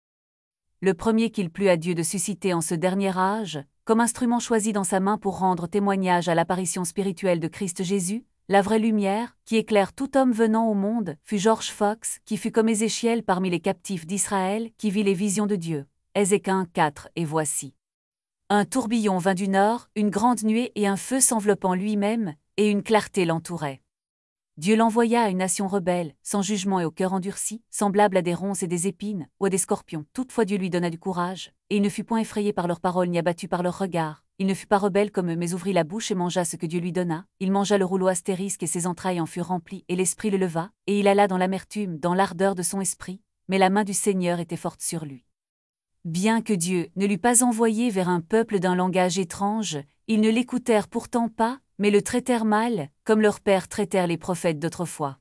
Le premier qu'il plut à Dieu de susciter en ce dernier âge, comme instrument choisi dans sa main pour rendre témoignage à l'apparition spirituelle de Christ Jésus, la vraie lumière, qui éclaire tout homme venant au monde, fut George Fox, qui fut comme Ézéchiel parmi les captifs d'Israël, qui vit les visions de Dieu. Ézéchiel quatre, et voici. Un tourbillon vint du nord, une grande nuée et un feu s'enveloppant lui-même, et une clarté l'entourait. Dieu l'envoya à une nation rebelle, sans jugement et au cœur endurci, semblable à des ronces et des épines, ou à des scorpions. Toutefois Dieu lui donna du courage, et il ne fut point effrayé par leurs paroles ni abattu par leurs regards. Il ne fut pas rebelle comme eux, mais ouvrit la bouche et mangea ce que Dieu lui donna. Il mangea le rouleau astérisque et ses entrailles en furent remplies, et l'esprit le leva, et il alla dans l'amertume, dans l'ardeur de son esprit, mais la main du Seigneur était forte sur lui. Bien que Dieu ne l'eût pas envoyé vers un peuple d'un langage étrange, ils ne l'écoutèrent pourtant pas, mais le traitèrent mal, comme leurs pères traitèrent les prophètes d'autrefois.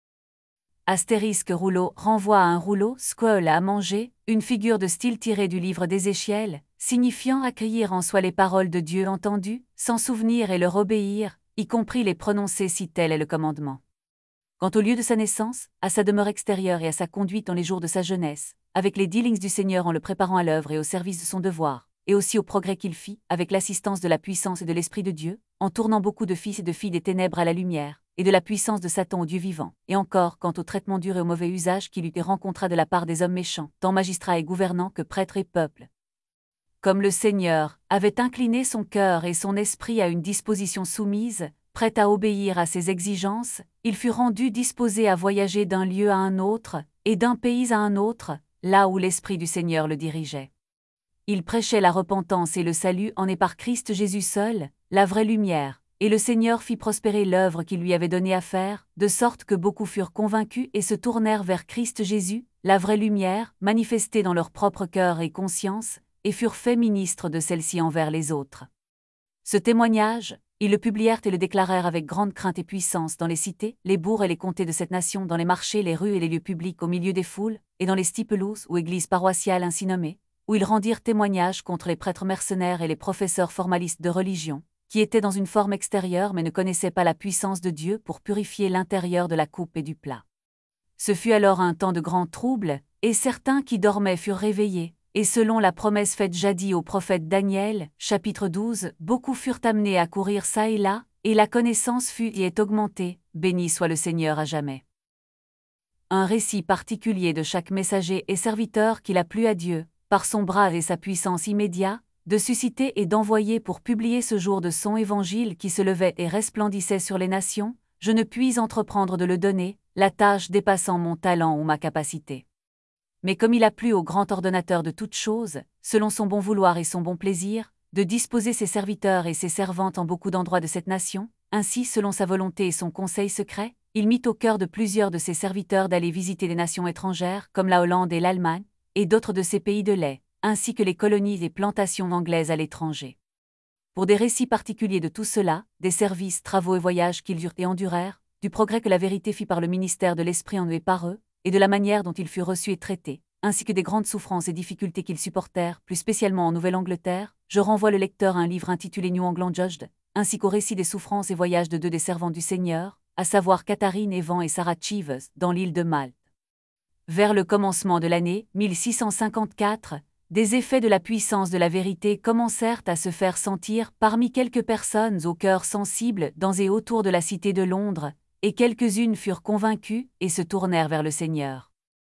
Astérisque rouleau renvoie à un rouleau, scroll à manger, une figure de style tirée du livre d'Ézéchiel, signifiant accueillir en soi les paroles de Dieu entendues, s'en souvenir et leur obéir, y compris les prononcer si tel est le commandement. Quant au lieu de sa naissance, à sa demeure extérieure et à sa conduite dans les jours de sa jeunesse, avec les dealings du Seigneur en le préparant à l'œuvre et au service de son devoir, et aussi au progrès qu'il fit, avec l'assistance de la puissance et de l'Esprit de Dieu, en tournant beaucoup de fils et de filles des ténèbres à la lumière, et de la puissance de Satan au Dieu vivant, et encore quant au traitement dur et au mauvais usage qu'il eut et rencontra de la part des hommes méchants, tant magistrats et gouvernants que prêtres et peuples. Comme le Seigneur avait incliné son cœur et son esprit à une disposition soumise, prêt à obéir à ses exigences, il fut rendu disposé à voyager d'un lieu à un autre, et d'un pays à un autre, là où l'Esprit du Seigneur le dirigeait. Il prêchait la repentance et le salut en est par Christ Jésus seul, la vraie lumière, et le Seigneur fit prospérer l'œuvre qu'il lui avait donnée à faire, de sorte que beaucoup furent convaincus et se tournèrent vers Christ Jésus, la vraie lumière, manifestée dans leur propre cœur et conscience, et furent faits ministres de celle-ci envers les autres. Ce témoignage, ils le publièrent et le déclarèrent avec grande crainte et puissance dans les cités, les bourgs et les comtés de cette nation, dans les marchés, les rues et les lieux publics au milieu des foules, et dans les stipeloos ou églises paroissiales ainsi nommées, où ils rendirent témoignage contre les prêtres mercenaires et les professeurs formalistes de religion, qui étaient dans une forme extérieure mais ne connaissaient pas la puissance de Dieu pour purifier l'intérieur de la coupe et du plat. Ce fut alors un temps de grand trouble, et certains qui dormaient furent réveillés, et selon la promesse faite jadis au prophète Daniel, chapitre douze, beaucoup furent amenés à courir çà et là, et la connaissance fut et est augmentée, béni soit le Seigneur à jamais. Un récit particulier de chaque messager et serviteur qu'il a plu à Dieu, par son bras et sa puissance immédiate, de susciter et d'envoyer pour publier ce jour de son évangile qui se levait et resplendissait sur les nations, je ne puis entreprendre de le donner, la tâche dépassant mon talent ou ma capacité. Mais comme il a plu au grand ordonnateur de toutes choses, selon son bon vouloir et son bon plaisir, de disposer ses serviteurs et ses servantes en beaucoup d'endroits de cette nation, ainsi selon sa volonté et son conseil secret, il mit au cœur de plusieurs de ses serviteurs d'aller visiter des nations étrangères comme la Hollande et l'Allemagne, et d'autres de ces pays de lait, ainsi que les colonies et plantations anglaises à l'étranger. Pour des récits particuliers de tout cela, des services, travaux et voyages qu'ils eurent et endurèrent, du progrès que la vérité fit par le ministère de l'Esprit en eux et par eux, et de la manière dont ils furent reçus et traités, ainsi que des grandes souffrances et difficultés qu'ils supportèrent, plus spécialement en Nouvelle-Angleterre, je renvoie le lecteur à un livre intitulé New England Judged, ainsi qu'au récit des souffrances et voyages de deux des servantes du Seigneur, à savoir Catherine Evan et Sarah Cheeves, dans l'île de Malte. Vers le commencement de l'année mille six cent cinquante-quatre, des effets de la puissance de la vérité commencèrent à se faire sentir parmi quelques personnes au cœur sensible dans et autour de la cité de Londres, et quelques-unes furent convaincues et se tournèrent vers le Seigneur.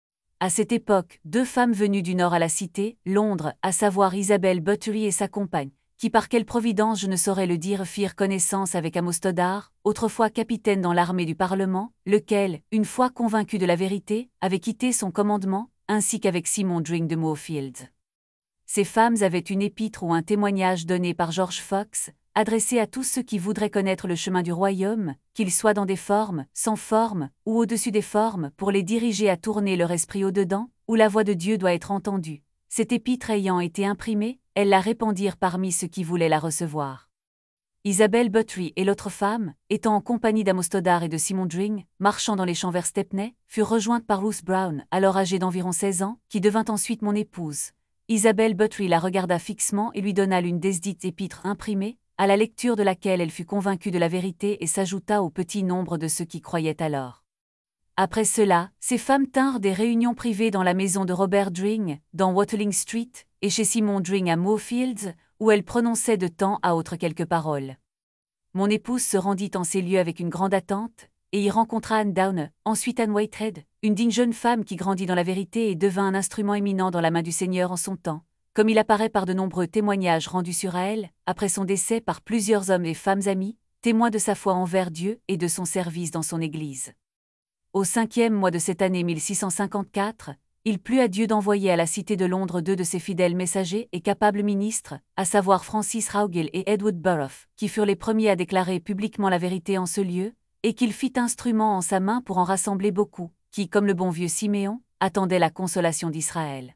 À cette époque, deux femmes venues du nord à la cité, Londres, à savoir Isabelle Buttery et sa compagne, qui par quelle providence je ne saurais le dire firent connaissance avec Amos Stoddard, autrefois capitaine dans l'armée du Parlement, lequel, une fois convaincu de la vérité, avait quitté son commandement, ainsi qu'avec Simon Dring de Moorfields. Ces femmes avaient une épître ou un témoignage donné par George Fox, adressé à tous ceux qui voudraient connaître le chemin du royaume, qu'ils soient dans des formes, sans forme, ou au-dessus des formes, pour les diriger à tourner leur esprit au-dedans, où la voix de Dieu doit être entendue. Cette épître ayant été imprimée, elles la répandirent parmi ceux qui voulaient la recevoir. Isabelle Buttery et l'autre femme, étant en compagnie d'Amos Stoddard et de Simon Dring, marchant dans les champs vers Stepney, furent rejointes par Ruth Brown, alors âgée d'environ seize ans, qui devint ensuite mon épouse. Isabelle Buttery la regarda fixement et lui donna l'une des dites épîtres imprimées, à la lecture de laquelle elle fut convaincue de la vérité et s'ajouta au petit nombre de ceux qui croyaient alors. Après cela, ces femmes tinrent des réunions privées dans la maison de Robert Dring, dans Watling Street, et chez Simon Dring à Moorfields, où elles prononçaient de temps à autre quelques paroles. Mon épouse se rendit en ces lieux avec une grande attente, et y rencontra Anne Downe, ensuite Anne Whitehead, une digne jeune femme qui grandit dans la vérité et devint un instrument éminent dans la main du Seigneur en son temps, comme il apparaît par de nombreux témoignages rendus sur elle, après son décès par plusieurs hommes et femmes amis, témoins de sa foi envers Dieu et de son service dans son Église. Au cinquième mois de cette année mille six cent cinquante-quatre, il plut à Dieu d'envoyer à la cité de Londres deux de ses fidèles messagers et capables ministres, à savoir Francis Rowgill et Edward Burrough, qui furent les premiers à déclarer publiquement la vérité en ce lieu, et qu'il fit instrument en sa main pour en rassembler beaucoup, qui, comme le bon vieux Siméon, attendaient la consolation d'Israël.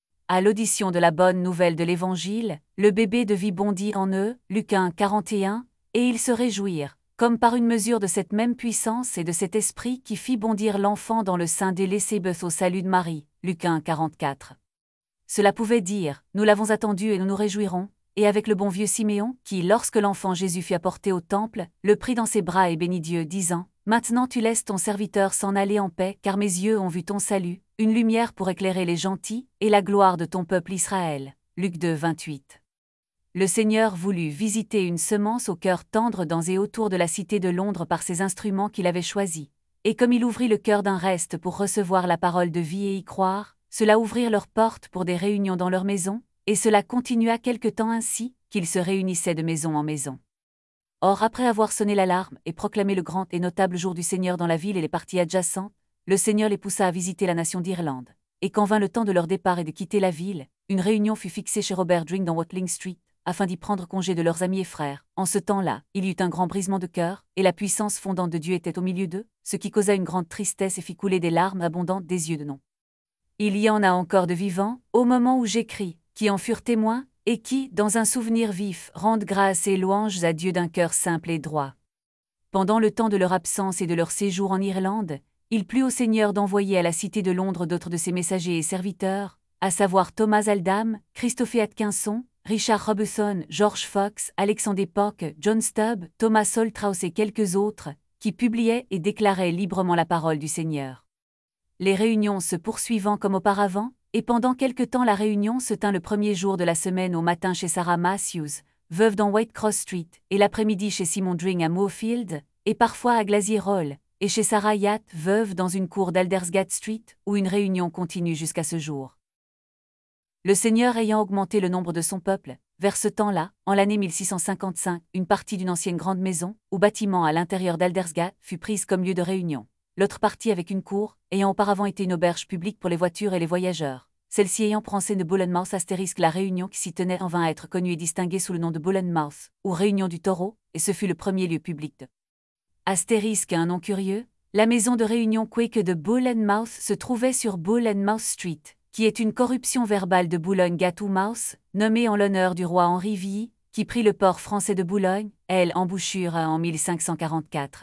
À l'audition de la bonne nouvelle de l'Évangile, le bébé devit bondir en eux, Luc un, quarante et un, et ils se réjouirent, comme par une mesure de cette même puissance et de cet esprit qui fit bondir l'enfant dans le sein d'Élisabeth au salut de Marie, Luc un, quarante-quatre. Cela pouvait dire, nous l'avons attendu et nous nous réjouirons, et avec le bon vieux Siméon, qui, lorsque l'enfant Jésus fut apporté au temple, le prit dans ses bras et bénit Dieu, disant, « Maintenant tu laisses ton serviteur s'en aller en paix, car mes yeux ont vu ton salut, une lumière pour éclairer les gentils, et la gloire de ton peuple Israël. » Luc deux, vingt-huit. Le Seigneur voulut visiter une semence au cœur tendre dans et autour de la cité de Londres par ses instruments qu'il avait choisis. Et comme il ouvrit le cœur d'un reste pour recevoir la parole de vie et y croire, cela ouvrit leurs portes pour des réunions dans leur maison, et cela continua quelque temps ainsi, qu'ils se réunissaient de maison en maison. Or après avoir sonné l'alarme et proclamé le grand et notable jour du Seigneur dans la ville et les parties adjacentes, le Seigneur les poussa à visiter la nation d'Irlande. Et quand vint le temps de leur départ et de quitter la ville, une réunion fut fixée chez Robert Dring dans Watling Street, afin d'y prendre congé de leurs amis et frères. En ce temps-là, il y eut un grand brisement de cœur, et la puissance fondante de Dieu était au milieu d'eux, ce qui causa une grande tristesse et fit couler des larmes abondantes des yeux de non. Il y en a encore de vivants, au moment où j'écris, qui en furent témoins, et qui, dans un souvenir vif, rendent grâce et louanges à Dieu d'un cœur simple et droit. Pendant le temps de leur absence et de leur séjour en Irlande, il plut au Seigneur d'envoyer à la cité de Londres d'autres de ses messagers et serviteurs, à savoir Thomas Aldham, Christopher Atkinson, Richard Robertson, George Fox, Alexander Pock, John Stubb, Thomas Salthouse et quelques autres, qui publiaient et déclaraient librement la parole du Seigneur. Les réunions se poursuivant comme auparavant, et pendant quelque temps la réunion se tint le premier jour de la semaine au matin chez Sarah Matthews, veuve dans Whitecross Street, et l'après-midi chez Simon Dring à Moorfield, et parfois à Glazier Hall, et chez Sarah Yatt, veuve dans une cour d'Aldersgate Street, où une réunion continue jusqu'à ce jour. Le Seigneur ayant augmenté le nombre de son peuple, vers ce temps-là, en l'année mille six cent cinquante-cinq, une partie d'une ancienne grande maison, ou bâtiment à l'intérieur d'Aldersgate, fut prise comme lieu de réunion. L'autre partie avec une cour, ayant auparavant été une auberge publique pour les voitures et les voyageurs. Celle-ci ayant pensé de Bull and Mouth astérisque la réunion qui s'y tenait en vint à être connue et distinguée sous le nom de Bull and Mouth, ou réunion du taureau, et ce fut le premier lieu public de astérisque un nom curieux, la maison de réunion Quake de Bull and Mouth se trouvait sur Bull and Mouth Street, qui est une corruption verbale de Boulogne-Gâteau Mouse, nommée en l'honneur du roi Henri Villy, qui prit le port français de Boulogne, elle embouchure en mille cinq cent quarante-quatre.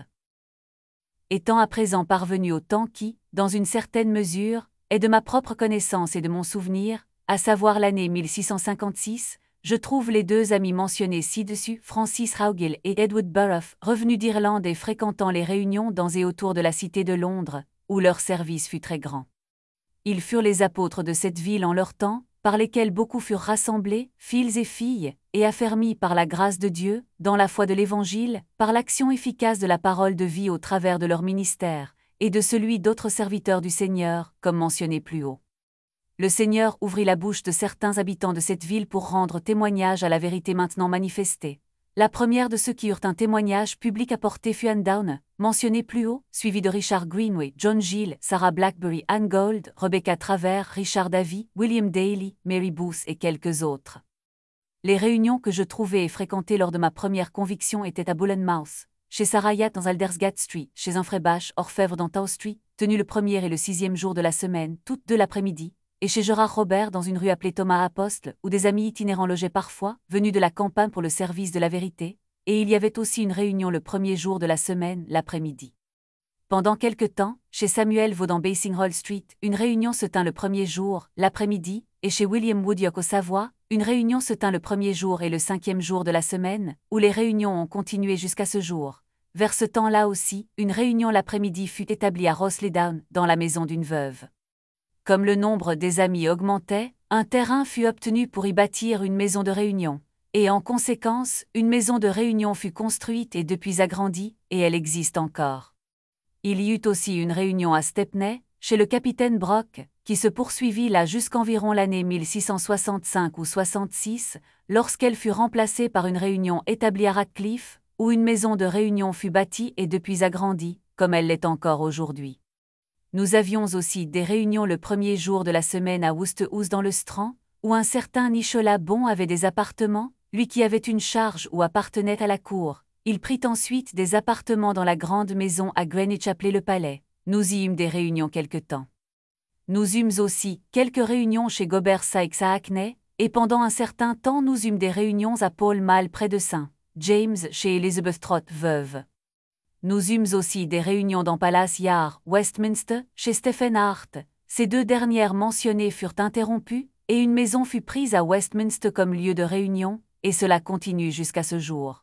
Étant à présent parvenu au temps qui, dans une certaine mesure, est de ma propre connaissance et de mon souvenir, à savoir l'année mille six cent cinquante-six, je trouve les deux amis mentionnés ci-dessus, Francis Rowgill et Edward Burrough, revenus d'Irlande et fréquentant les réunions dans et autour de la cité de Londres, où leur service fut très grand. Ils furent les apôtres de cette ville en leur temps, par lesquels beaucoup furent rassemblés, fils et filles, et affermis par la grâce de Dieu, dans la foi de l'Évangile, par l'action efficace de la parole de vie au travers de leur ministère, et de celui d'autres serviteurs du Seigneur, comme mentionné plus haut. Le Seigneur ouvrit la bouche de certains habitants de cette ville pour rendre témoignage à la vérité maintenant manifestée. La première de ceux qui eurent un témoignage public apporté fut Anne Down, mentionné plus haut, suivi de Richard Greenway, John Gill, Sarah Blackberry, Anne Gold, Rebecca Travers, Richard Davy, William Daly, Mary Booth et quelques autres. Les réunions que je trouvais et fréquentais lors de ma première conviction étaient à Bullenmouth, chez Sarah Yatt dans Aldersgate Street, chez Humphrey Bash, orfèvre dans Tow Street, tenu le premier et le sixième jour de la semaine, toutes deux l'après-midi, et chez Gérard Robert dans une rue appelée Thomas Apostle, où des amis itinérants logeaient parfois, venus de la campagne pour le service de la vérité, et il y avait aussi une réunion le premier jour de la semaine, l'après-midi. Pendant quelque temps, chez Samuel Vaux dans Basing Hall Street, une réunion se tint le premier jour, l'après-midi, et chez William Woodyock au Savoie, une réunion se tint le premier jour et le cinquième jour de la semaine, où les réunions ont continué jusqu'à ce jour. Vers ce temps-là aussi, une réunion l'après-midi fut établie à Rossley Down, dans la maison d'une veuve. Comme le nombre des amis augmentait, un terrain fut obtenu pour y bâtir une maison de réunion, et en conséquence, une maison de réunion fut construite et depuis agrandie, et elle existe encore. Il y eut aussi une réunion à Stepney, chez le capitaine Brock, qui se poursuivit là jusqu'environ l'année mille six cent soixante-cinq ou soixante-six, lorsqu'elle fut remplacée par une réunion établie à Radcliffe, où une maison de réunion fut bâtie et depuis agrandie, comme elle l'est encore aujourd'hui. Nous avions aussi des réunions le premier jour de la semaine à Worcester dans le Strand, où un certain Nicholas Bon avait des appartements, lui qui avait une charge ou appartenait à la cour. Il prit ensuite des appartements dans la grande maison à Greenwich appelée le Palais. Nous y eûmes des réunions quelque temps. Nous eûmes aussi quelques réunions chez Gobert Sykes à Hackney, et pendant un certain temps nous eûmes des réunions à Pall Mall près de Saint James chez Elizabeth Trott, veuve. Nous eûmes aussi des réunions dans Palace Yard, Westminster, chez Stephen Hart. Ces deux dernières mentionnées furent interrompues, et une maison fut prise à Westminster comme lieu de réunion, et cela continue jusqu'à ce jour.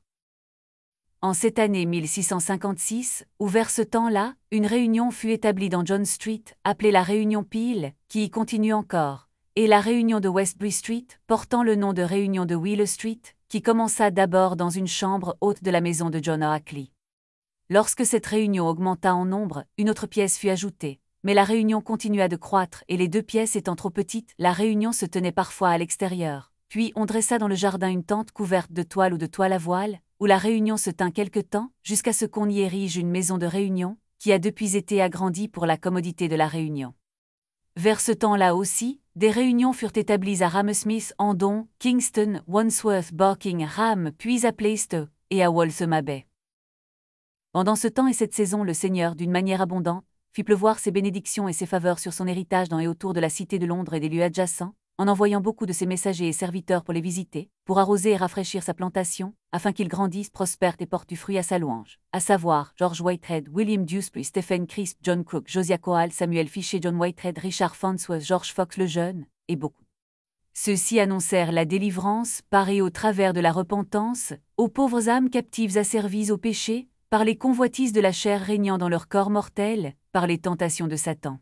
En cette année mille six cent cinquante-six, ou vers ce temps-là, une réunion fut établie dans John Street, appelée la Réunion Peel, qui y continue encore, et la Réunion de Westbury Street, portant le nom de Réunion de Wheeler Street, qui commença d'abord dans une chambre haute de la maison de John Hackley. Lorsque cette réunion augmenta en nombre, une autre pièce fut ajoutée, mais la réunion continua de croître et les deux pièces étant trop petites, la réunion se tenait parfois à l'extérieur. Puis on dressa dans le jardin une tente couverte de toile ou de toile à voile, où la réunion se tint quelque temps, jusqu'à ce qu'on y érige une maison de réunion, qui a depuis été agrandie pour la commodité de la réunion. Vers ce temps-là aussi, des réunions furent établies à Hammersmith, Andon, Kingston, Wandsworth, Barkingham, puis à Plaistow, et à Waltham Abbey. Pendant ce temps et cette saison, le Seigneur, d'une manière abondante, fit pleuvoir ses bénédictions et ses faveurs sur son héritage dans et autour de la cité de Londres et des lieux adjacents, en envoyant beaucoup de ses messagers et serviteurs pour les visiter, pour arroser et rafraîchir sa plantation, afin qu'il grandisse, prospère et porte du fruit à sa louange, à savoir George Whitehead, William Dewsbury, Stephen Crisp, John Crook, Josiah Coal, Samuel Fichet, John Whitehead, Richard Farnsworth, George Fox le Jeune, et beaucoup. Ceux-ci annoncèrent la délivrance, par et au travers de la repentance, aux pauvres âmes captives asservies au péché, par les convoitises de la chair régnant dans leur corps mortel, par les tentations de Satan.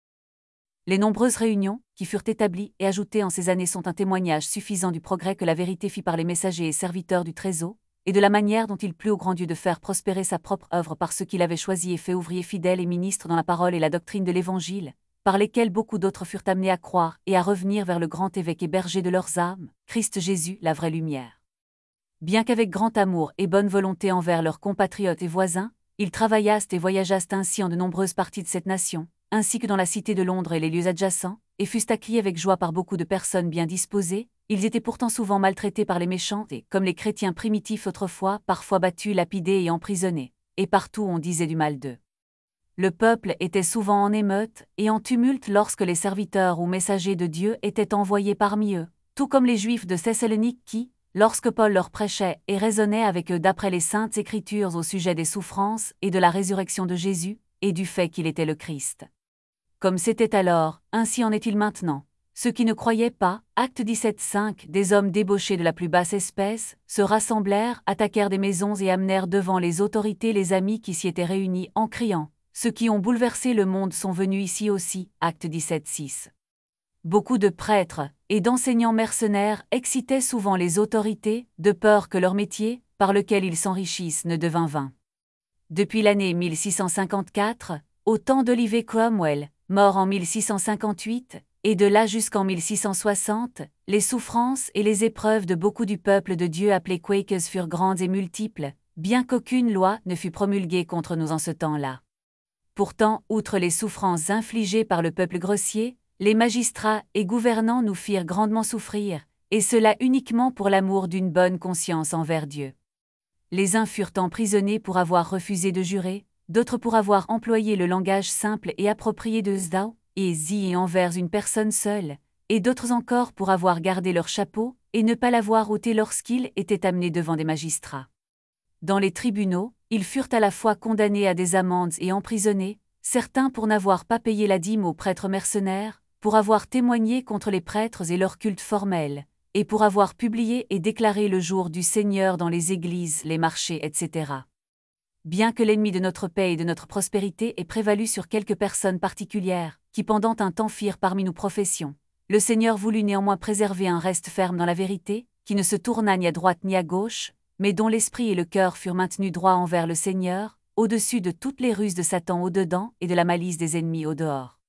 Les nombreuses réunions, qui furent établies et ajoutées en ces années sont un témoignage suffisant du progrès que la vérité fit par les messagers et serviteurs du Trésor, et de la manière dont il plut au grand Dieu de faire prospérer sa propre œuvre par ceux qu'il avait choisis et fait ouvriers fidèles et ministres dans la parole et la doctrine de l'Évangile, par lesquels beaucoup d'autres furent amenés à croire et à revenir vers le grand évêque et berger de leurs âmes, Christ Jésus, la vraie lumière. Bien qu'avec grand amour et bonne volonté envers leurs compatriotes et voisins, ils travaillassent et voyageassent ainsi en de nombreuses parties de cette nation, ainsi que dans la cité de Londres et les lieux adjacents, et fussent accueillis avec joie par beaucoup de personnes bien disposées. Ils étaient pourtant souvent maltraités par les méchants et, comme les chrétiens primitifs autrefois, parfois battus, lapidés et emprisonnés, et partout on disait du mal d'eux. Le peuple était souvent en émeute et en tumulte lorsque les serviteurs ou messagers de Dieu étaient envoyés parmi eux, tout comme les Juifs de Thessalonique qui, lorsque Paul leur prêchait et raisonnait avec eux d'après les saintes Écritures au sujet des souffrances et de la résurrection de Jésus, et du fait qu'il était le Christ. Comme c'était alors, ainsi en est-il maintenant. Ceux qui ne croyaient pas, acte dix-sept cinq, des hommes débauchés de la plus basse espèce, se rassemblèrent, attaquèrent des maisons et amenèrent devant les autorités les amis qui s'y étaient réunis en criant « Ceux qui ont bouleversé le monde sont venus ici aussi » acte dix-sept six. Beaucoup de prêtres et d'enseignants mercenaires excitaient souvent les autorités, de peur que leur métier, par lequel ils s'enrichissent, ne devint vain. Depuis l'année mille six cent cinquante-quatre, au temps d'Oliver Cromwell, mort en mille six cent cinquante-huit, et de là jusqu'en mille six cent soixante, les souffrances et les épreuves de beaucoup du peuple de Dieu appelé Quakers furent grandes et multiples, bien qu'aucune loi ne fût promulguée contre nous en ce temps-là. Pourtant, outre les souffrances infligées par le peuple grossier, les magistrats et gouvernants nous firent grandement souffrir, et cela uniquement pour l'amour d'une bonne conscience envers Dieu. Les uns furent emprisonnés pour avoir refusé de jurer, d'autres pour avoir employé le langage simple et approprié de zdao et zi envers une personne seule, et d'autres encore pour avoir gardé leur chapeau et ne pas l'avoir ôté lorsqu'ils étaient amenés devant des magistrats. Dans les tribunaux, ils furent à la fois condamnés à des amendes et emprisonnés, certains pour n'avoir pas payé la dîme aux prêtres mercenaires, pour avoir témoigné contre les prêtres et leur culte formel, et pour avoir publié et déclaré le jour du Seigneur dans les églises, les marchés, et cetera. Bien que l'ennemi de notre paix et de notre prospérité ait prévalu sur quelques personnes particulières, qui pendant un temps firent parmi nous profession, le Seigneur voulut néanmoins préserver un reste ferme dans la vérité, qui ne se tourna ni à droite ni à gauche, mais dont l'esprit et le cœur furent maintenus droits envers le Seigneur, au-dessus de toutes les ruses de Satan au-dedans et de la malice des ennemis au-dehors.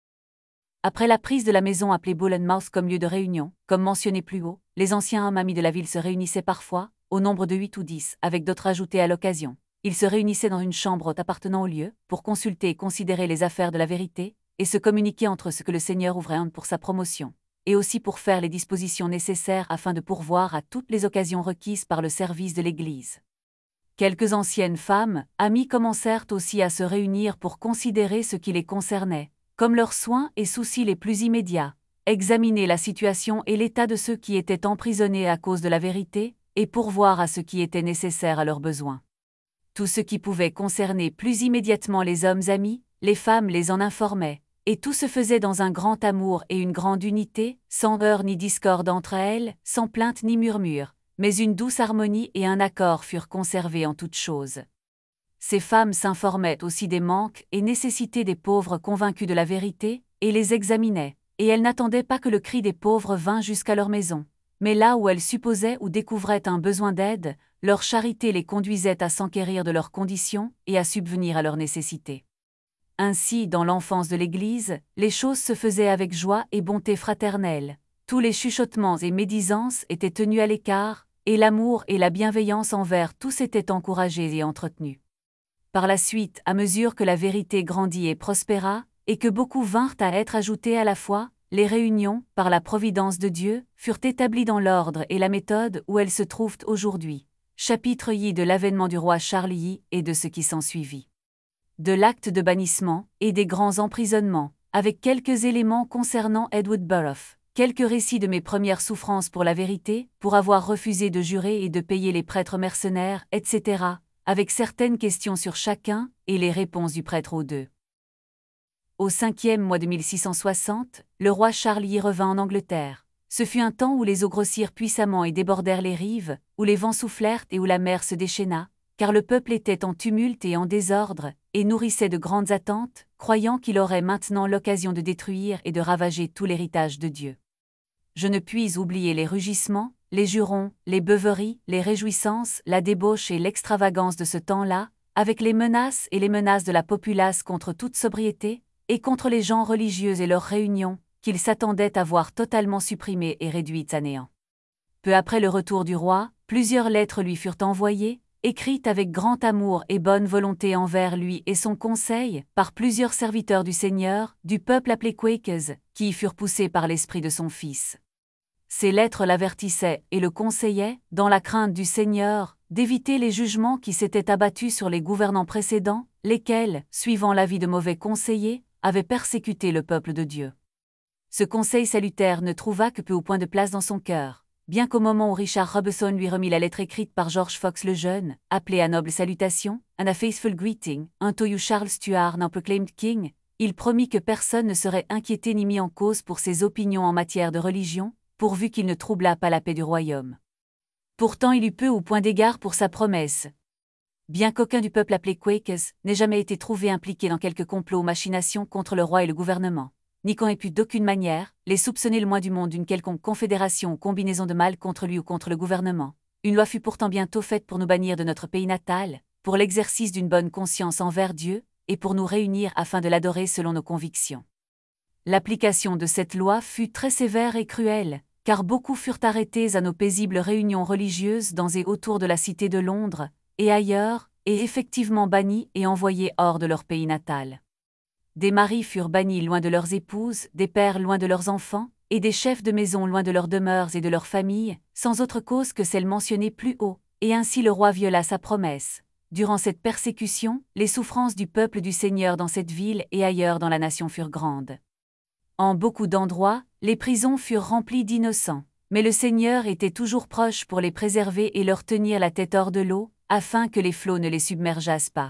Après la prise de la maison appelée Bournemouth comme lieu de réunion, comme mentionné plus haut, les anciens hommes amis de la ville se réunissaient parfois, au nombre de huit ou dix, avec d'autres ajoutés à l'occasion. Ils se réunissaient dans une chambre haute appartenant au lieu, pour consulter et considérer les affaires de la vérité, et se communiquer entre eux ce que le Seigneur ouvrait pour sa promotion, et aussi pour faire les dispositions nécessaires afin de pourvoir à toutes les occasions requises par le service de l'Église. Quelques anciennes femmes, amies commencèrent aussi à se réunir pour considérer ce qui les concernait, comme leurs soins et soucis les plus immédiats, examiner la situation et l'état de ceux qui étaient emprisonnés à cause de la vérité, et pourvoir à ce qui était nécessaire à leurs besoins. Tout ce qui pouvait concerner plus immédiatement les hommes amis, les femmes les en informaient, et tout se faisait dans un grand amour et une grande unité, sans heurts ni discorde entre elles, sans plainte ni murmure, mais une douce harmonie et un accord furent conservés en toutes choses. Ces femmes s'informaient aussi des manques et nécessités des pauvres convaincus de la vérité, et les examinaient, et elles n'attendaient pas que le cri des pauvres vînt jusqu'à leur maison, mais là où elles supposaient ou découvraient un besoin d'aide, leur charité les conduisait à s'enquérir de leurs conditions et à subvenir à leurs nécessités. Ainsi, dans l'enfance de l'Église, les choses se faisaient avec joie et bonté fraternelle, tous les chuchotements et médisances étaient tenus à l'écart, et l'amour et la bienveillance envers tous étaient encouragés et entretenus. Par la suite, à mesure que la vérité grandit et prospéra, et que beaucoup vinrent à être ajoutés à la foi, les réunions, par la providence de Dieu, furent établies dans l'ordre et la méthode où elles se trouvent aujourd'hui. Chapitre I de l'avènement du roi Charles I et de ce qui s'ensuivit. De l'acte de bannissement et des grands emprisonnements, avec quelques éléments concernant Edward Burrough, quelques récits de mes premières souffrances pour la vérité, pour avoir refusé de jurer et de payer les prêtres mercenaires, et cetera, avec certaines questions sur chacun, et les réponses du prêtre aux deux. Au cinquième mois de mille six cent soixante, le roi Charles I revint en Angleterre. Ce fut un temps où les eaux grossirent puissamment et débordèrent les rives, où les vents soufflèrent et où la mer se déchaîna, car le peuple était en tumulte et en désordre, et nourrissait de grandes attentes, croyant qu'il aurait maintenant l'occasion de détruire et de ravager tout l'héritage de Dieu. Je ne puis oublier les rugissements, les jurons, les beuveries, les réjouissances, la débauche et l'extravagance de ce temps-là, avec les menaces et les menaces de la populace contre toute sobriété, et contre les gens religieux et leurs réunions, qu'il s'attendait à voir totalement supprimées et réduites à néant. Peu après le retour du roi, plusieurs lettres lui furent envoyées, écrites avec grand amour et bonne volonté envers lui et son conseil, par plusieurs serviteurs du Seigneur, du peuple appelé Quakers, qui y furent poussés par l'esprit de son Fils. Ces lettres l'avertissaient et le conseillaient, dans la crainte du Seigneur, d'éviter les jugements qui s'étaient abattus sur les gouvernants précédents, lesquels, suivant l'avis de mauvais conseillers, avaient persécuté le peuple de Dieu. Ce conseil salutaire ne trouva que peu ou point de place dans son cœur, bien qu'au moment où Richard Robson lui remit la lettre écrite par George Fox le Jeune, appelée à noble salutation, and a faithful greeting, un to you Charles Stuart now proclaimed king, il promit que personne ne serait inquiété ni mis en cause pour ses opinions en matière de religion, pourvu qu'il ne troublât pas la paix du royaume. Pourtant il eut peu ou point d'égard pour sa promesse. Bien qu'aucun du peuple appelé Quakers n'ait jamais été trouvé impliqué dans quelque complot ou machination contre le roi et le gouvernement, ni qu'on ait pu d'aucune manière les soupçonner le moins du monde d'une quelconque confédération ou combinaison de mal contre lui ou contre le gouvernement, une loi fut pourtant bientôt faite pour nous bannir de notre pays natal, pour l'exercice d'une bonne conscience envers Dieu, et pour nous réunir afin de l'adorer selon nos convictions. L'application de cette loi fut très sévère et cruelle, car beaucoup furent arrêtés à nos paisibles réunions religieuses dans et autour de la Cité de Londres, et ailleurs, et effectivement bannis et envoyés hors de leur pays natal. Des maris furent bannis loin de leurs épouses, des pères loin de leurs enfants, et des chefs de maison loin de leurs demeures et de leurs familles, sans autre cause que celle mentionnée plus haut, et ainsi le roi viola sa promesse. Durant cette persécution, les souffrances du peuple du Seigneur dans cette ville et ailleurs dans la nation furent grandes. En beaucoup d'endroits, les prisons furent remplies d'innocents, mais le Seigneur était toujours proche pour les préserver et leur tenir la tête hors de l'eau, afin que les flots ne les submergeassent pas.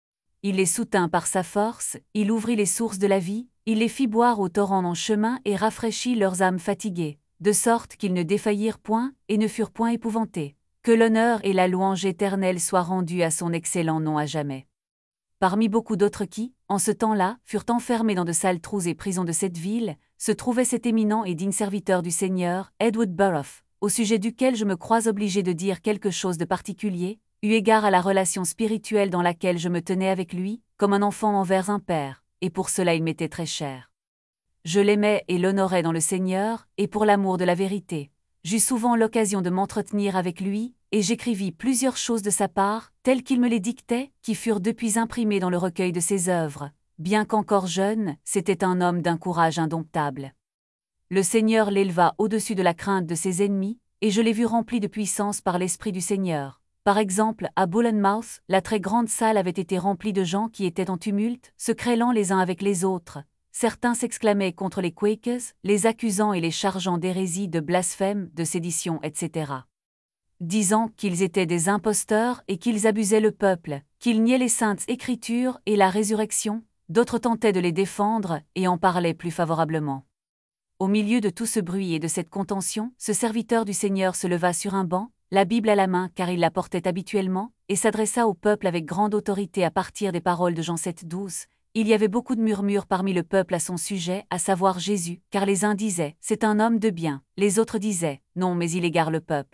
Il les soutint par sa force, il ouvrit les sources de la vie, il les fit boire au torrent en chemin et rafraîchit leurs âmes fatiguées, de sorte qu'ils ne défaillirent point et ne furent point épouvantés. Que l'honneur et la louange éternelle soient rendus à son excellent nom à jamais. Parmi beaucoup d'autres qui, en ce temps-là, furent enfermés dans de sales trous et prisons de cette ville, se trouvait cet éminent et digne serviteur du Seigneur, Edward Burrough, au sujet duquel je me crois obligé de dire quelque chose de particulier, eu égard à la relation spirituelle dans laquelle je me tenais avec lui, comme un enfant envers un père, et pour cela il m'était très cher. Je l'aimais et l'honorais dans le Seigneur, et pour l'amour de la vérité. J'eus souvent l'occasion de m'entretenir avec lui, et j'écrivis plusieurs choses de sa part, telles qu'il me les dictait, qui furent depuis imprimées dans le recueil de ses œuvres. Bien qu'encore jeune, c'était un homme d'un courage indomptable. Le Seigneur l'éleva au-dessus de la crainte de ses ennemis, et je l'ai vu rempli de puissance par l'Esprit du Seigneur. Par exemple, à Bournemouth, la très grande salle avait été remplie de gens qui étaient en tumulte, se querellant les uns avec les autres. Certains s'exclamaient contre les Quakers, les accusant et les chargeant d'hérésie, de blasphème, de sédition, et cetera. Disant qu'ils étaient des imposteurs et qu'ils abusaient le peuple, qu'ils niaient les saintes écritures et la résurrection, d'autres tentaient de les défendre et en parlaient plus favorablement. Au milieu de tout ce bruit et de cette contention, ce serviteur du Seigneur se leva sur un banc, la Bible à la main car il la portait habituellement, et s'adressa au peuple avec grande autorité à partir des paroles de Jean sept douze. Il y avait beaucoup de murmures parmi le peuple à son sujet, à savoir Jésus, car les uns disaient « c'est un homme de bien », les autres disaient « non mais il égare le peuple ».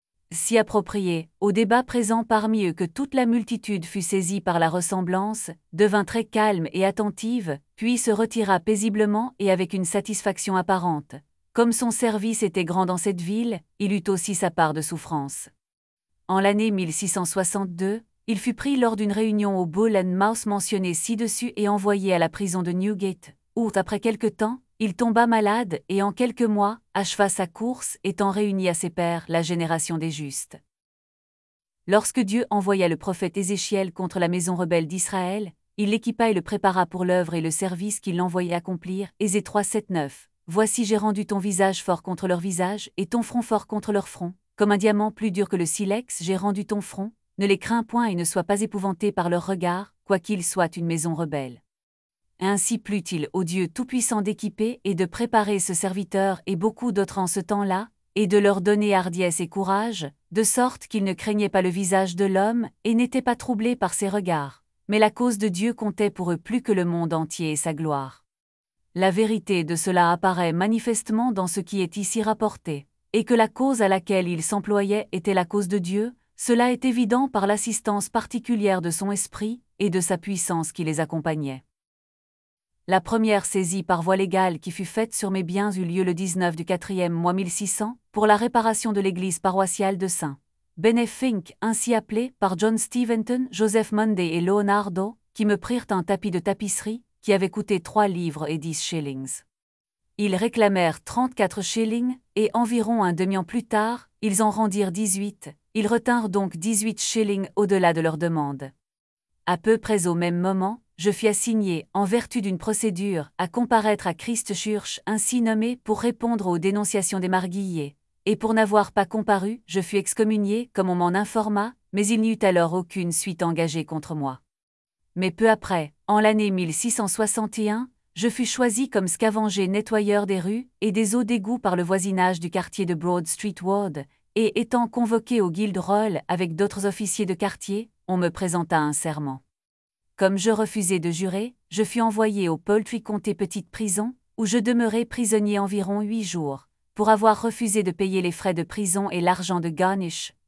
Si approprié, au débat présent parmi eux que toute la multitude fut saisie par la ressemblance, devint très calme et attentive, puis se retira paisiblement et avec une satisfaction apparente. Comme son service était grand dans cette ville, il eut aussi sa part de souffrance. En l'année mille six cent soixante-deux, il fut pris lors d'une réunion au Bull and Mouse mentionnée ci-dessus et envoyé à la prison de Newgate, où, après quelque temps, il tomba malade et en quelques mois, acheva sa course étant réuni à ses pairs la génération des justes. Lorsque Dieu envoya le prophète Ézéchiel contre la maison rebelle d'Israël, il l'équipa et le prépara pour l'œuvre et le service qu'il l'envoyait accomplir. Ésée trois sept neuf. Voici j'ai rendu ton visage fort contre leur visage et ton front fort contre leur front, comme un diamant plus dur que le silex j'ai rendu ton front, ne les crains point et ne sois pas épouvanté par leur regard, quoiqu'ils soient une maison rebelle. Ainsi plut-il au Dieu Tout-Puissant d'équiper et de préparer ce serviteur et beaucoup d'autres en ce temps-là, et de leur donner hardiesse et courage, de sorte qu'ils ne craignaient pas le visage de l'homme et n'étaient pas troublés par ses regards. Mais la cause de Dieu comptait pour eux plus que le monde entier et sa gloire. La vérité de cela apparaît manifestement dans ce qui est ici rapporté, et que la cause à laquelle ils s'employaient était la cause de Dieu, cela est évident par l'assistance particulière de son esprit et de sa puissance qui les accompagnait. La première saisie par voie légale qui fut faite sur mes biens eut lieu le dix-neuf du quatrième mois mille six cents, pour la réparation de l'église paroissiale de Saint Bennet Fink, ainsi appelé par John Steventon, Joseph Munday et Leonardo, qui me prirent un tapis de tapisserie, qui avait coûté trois livres et dix shillings. Ils réclamèrent trente-quatre shillings, et environ un demi-an plus tard, ils en rendirent dix-huit, ils retinrent donc dix-huit shillings au-delà de leur demande. À peu près au même moment, je fus assigné, en vertu d'une procédure, à comparaître à Christchurch, ainsi nommé pour répondre aux dénonciations des marguilliers. Et pour n'avoir pas comparu, je fus excommunié, comme on m'en informa, mais il n'y eut alors aucune suite engagée contre moi. Mais peu après, en l'année mille six cent soixante et un, je fus choisi comme scavenger nettoyeur des rues et des eaux d'égout par le voisinage du quartier de Broad Street Ward, et étant convoqué au Guildhall avec d'autres officiers de quartier, on me présenta un serment. Comme je refusai de jurer, je fus envoyé au Poultry County Petite Prison, où je demeurai prisonnier environ huit jours, pour avoir refusé de payer les frais de prison et l'argent de garnish,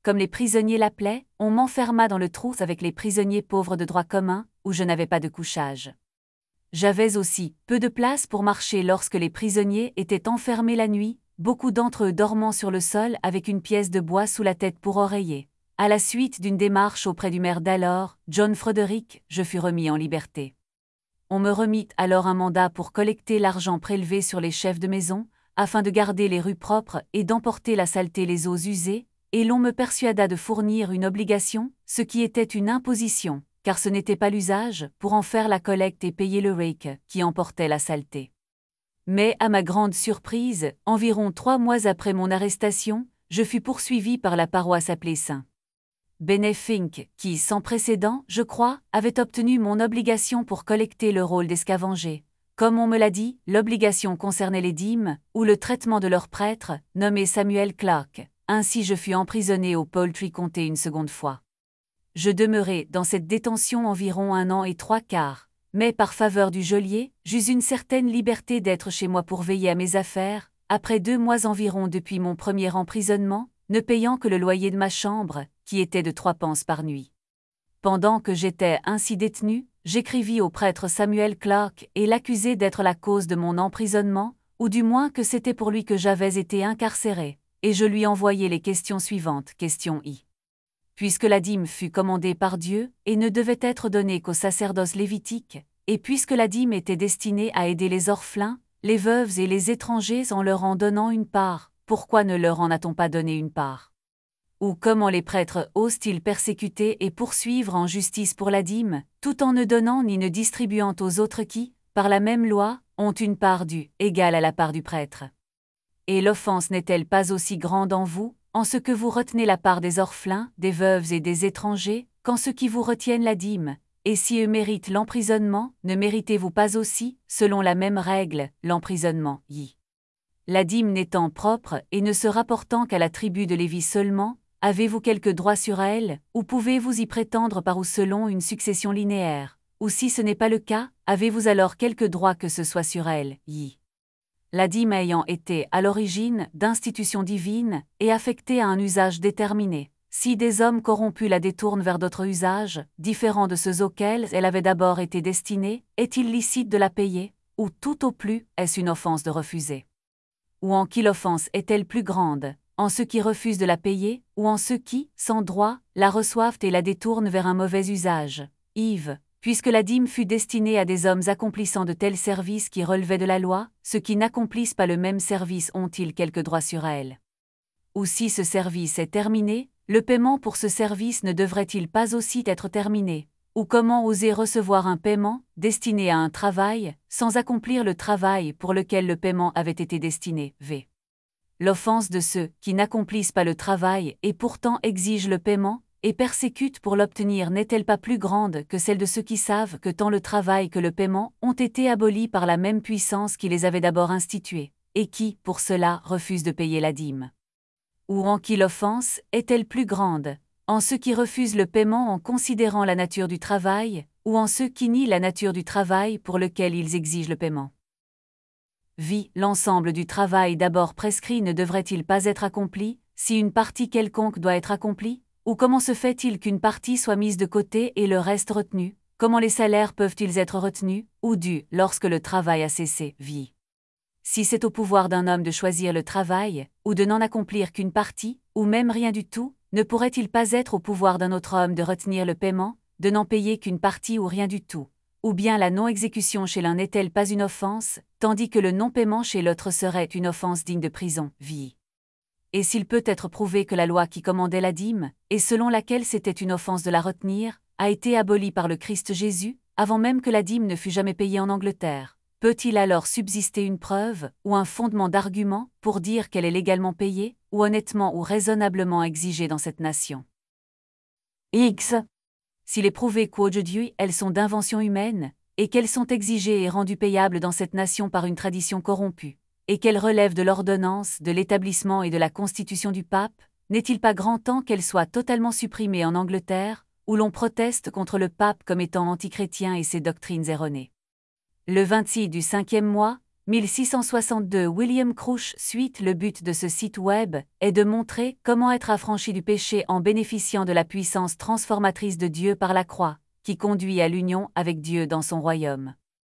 comme les prisonniers l'appelaient, on m'enferma dans le trou avec les prisonniers pauvres de droit commun, où je n'avais pas de couchage. J'avais aussi peu de place pour marcher lorsque les prisonniers étaient enfermés la nuit, beaucoup d'entre eux dormant sur le sol avec une pièce de bois sous la tête pour oreiller. À la suite d'une démarche auprès du maire d'alors, John Frederick, je fus remis en liberté. On me remit alors un mandat pour collecter l'argent prélevé sur les chefs de maison, afin de garder les rues propres et d'emporter la saleté les eaux usées, et l'on me persuada de fournir une obligation, ce qui était une imposition, car ce n'était pas l'usage, pour en faire la collecte et payer le rake, qui emportait la saleté. Mais, à ma grande surprise, environ trois mois après mon arrestation, je fus poursuivi par la paroisse appelée Saint Bennet Fink, qui, sans précédent, je crois, avait obtenu mon obligation pour collecter le rôle d'escavanger. Comme on me l'a dit, l'obligation concernait les dîmes, ou le traitement de leur prêtre, nommé Samuel Clark. Ainsi je fus emprisonné au Poultry Comté une seconde fois. Je demeurai dans cette détention environ un an et trois quarts, mais par faveur du geôlier, j'eus une certaine liberté d'être chez moi pour veiller à mes affaires, après deux mois environ depuis mon premier emprisonnement, ne payant que le loyer de ma chambre, qui était de trois pences par nuit. Pendant que j'étais ainsi détenu, j'écrivis au prêtre Samuel Clark et l'accusai d'être la cause de mon emprisonnement, ou du moins que c'était pour lui que j'avais été incarcéré, et je lui envoyai les questions suivantes. Question I. Puisque la dîme fut commandée par Dieu, et ne devait être donnée qu'au sacerdoce lévitique, et puisque la dîme était destinée à aider les orphelins, les veuves et les étrangers en leur en donnant une part, pourquoi ne leur en a-t-on pas donné une part? Ou comment les prêtres osent-ils persécuter et poursuivre en justice pour la dîme, tout en ne donnant ni ne distribuant aux autres qui, par la même loi, ont une part due, égale à la part du prêtre? Et l'offense n'est-elle pas aussi grande en vous, en ce que vous retenez la part des orphelins, des veuves et des étrangers, qu'en ceux qui vous retiennent la dîme? Et si eux méritent l'emprisonnement, ne méritez-vous pas aussi, selon la même règle, l'emprisonnement? Y. La dîme n'étant propre et ne se rapportant qu'à la tribu de Lévi seulement, avez-vous quelque droit sur elle, ou pouvez-vous y prétendre par ou selon une succession linéaire? Ou si ce n'est pas le cas, avez-vous alors quelque droit que ce soit sur elle? Y. La dîme ayant été, à l'origine, d'institution divine, et affectée à un usage déterminé, si des hommes corrompus la détournent vers d'autres usages, différents de ceux auxquels elle avait d'abord été destinée, est-il licite de la payer, ou tout au plus, est-ce une offense de refuser? Ou en qui l'offense est-elle plus grande, en ceux qui refusent de la payer, ou en ceux qui, sans droit, la reçoivent et la détournent vers un mauvais usage? Yves, puisque la dîme fut destinée à des hommes accomplissant de tels services qui relevaient de la loi, ceux qui n'accomplissent pas le même service ont-ils quelque droit sur elle? Ou si ce service est terminé, le paiement pour ce service ne devrait-il pas aussi être terminé? Ou comment oser recevoir un paiement, destiné à un travail, sans accomplir le travail pour lequel le paiement avait été destiné? V. L'offense de ceux qui n'accomplissent pas le travail et pourtant exigent le paiement, et persécutent pour l'obtenir n'est-elle pas plus grande que celle de ceux qui savent que tant le travail que le paiement ont été abolis par la même puissance qui les avait d'abord institués, et qui, pour cela, refusent de payer la dîme? Ou en qui l'offense est-elle plus grande, en ceux qui refusent le paiement en considérant la nature du travail, ou en ceux qui nient la nature du travail pour lequel ils exigent le paiement? Vie, l'ensemble du travail d'abord prescrit ne devrait-il pas être accompli, si une partie quelconque doit être accomplie? Ou comment se fait-il qu'une partie soit mise de côté et le reste retenu? Comment les salaires peuvent-ils être retenus, ou dus, lorsque le travail a cessé? Vie. Si c'est au pouvoir d'un homme de choisir le travail, ou de n'en accomplir qu'une partie, ou même rien du tout, ne pourrait-il pas être au pouvoir d'un autre homme de retenir le paiement, de n'en payer qu'une partie ou rien du tout? Ou bien la non-exécution chez l'un n'est-elle pas une offense, tandis que le non-paiement chez l'autre serait une offense digne de prison? Vie. Et s'il peut être prouvé que la loi qui commandait la dîme, et selon laquelle c'était une offense de la retenir, a été abolie par le Christ Jésus, avant même que la dîme ne fût jamais payée en Angleterre, peut-il alors subsister une preuve, ou un fondement d'argument, pour dire qu'elle est légalement payée, ou honnêtement ou raisonnablement exigée dans cette nation? X. S'il est prouvé qu'aujourd'hui elles sont d'invention humaine, et qu'elles sont exigées et rendues payables dans cette nation par une tradition corrompue, et qu'elles relèvent de l'ordonnance, de l'établissement et de la constitution du pape, n'est-il pas grand temps qu'elles soient totalement supprimées en Angleterre, où l'on proteste contre le pape comme étant antichrétien et ses doctrines erronées? Le vingt-six du cinquième mois, mille six cent soixante-deux William Crouch. Suite. Le but de ce site web est de montrer comment être affranchi du péché en bénéficiant de la puissance transformatrice de Dieu par la croix, qui conduit à l'union avec Dieu dans son royaume.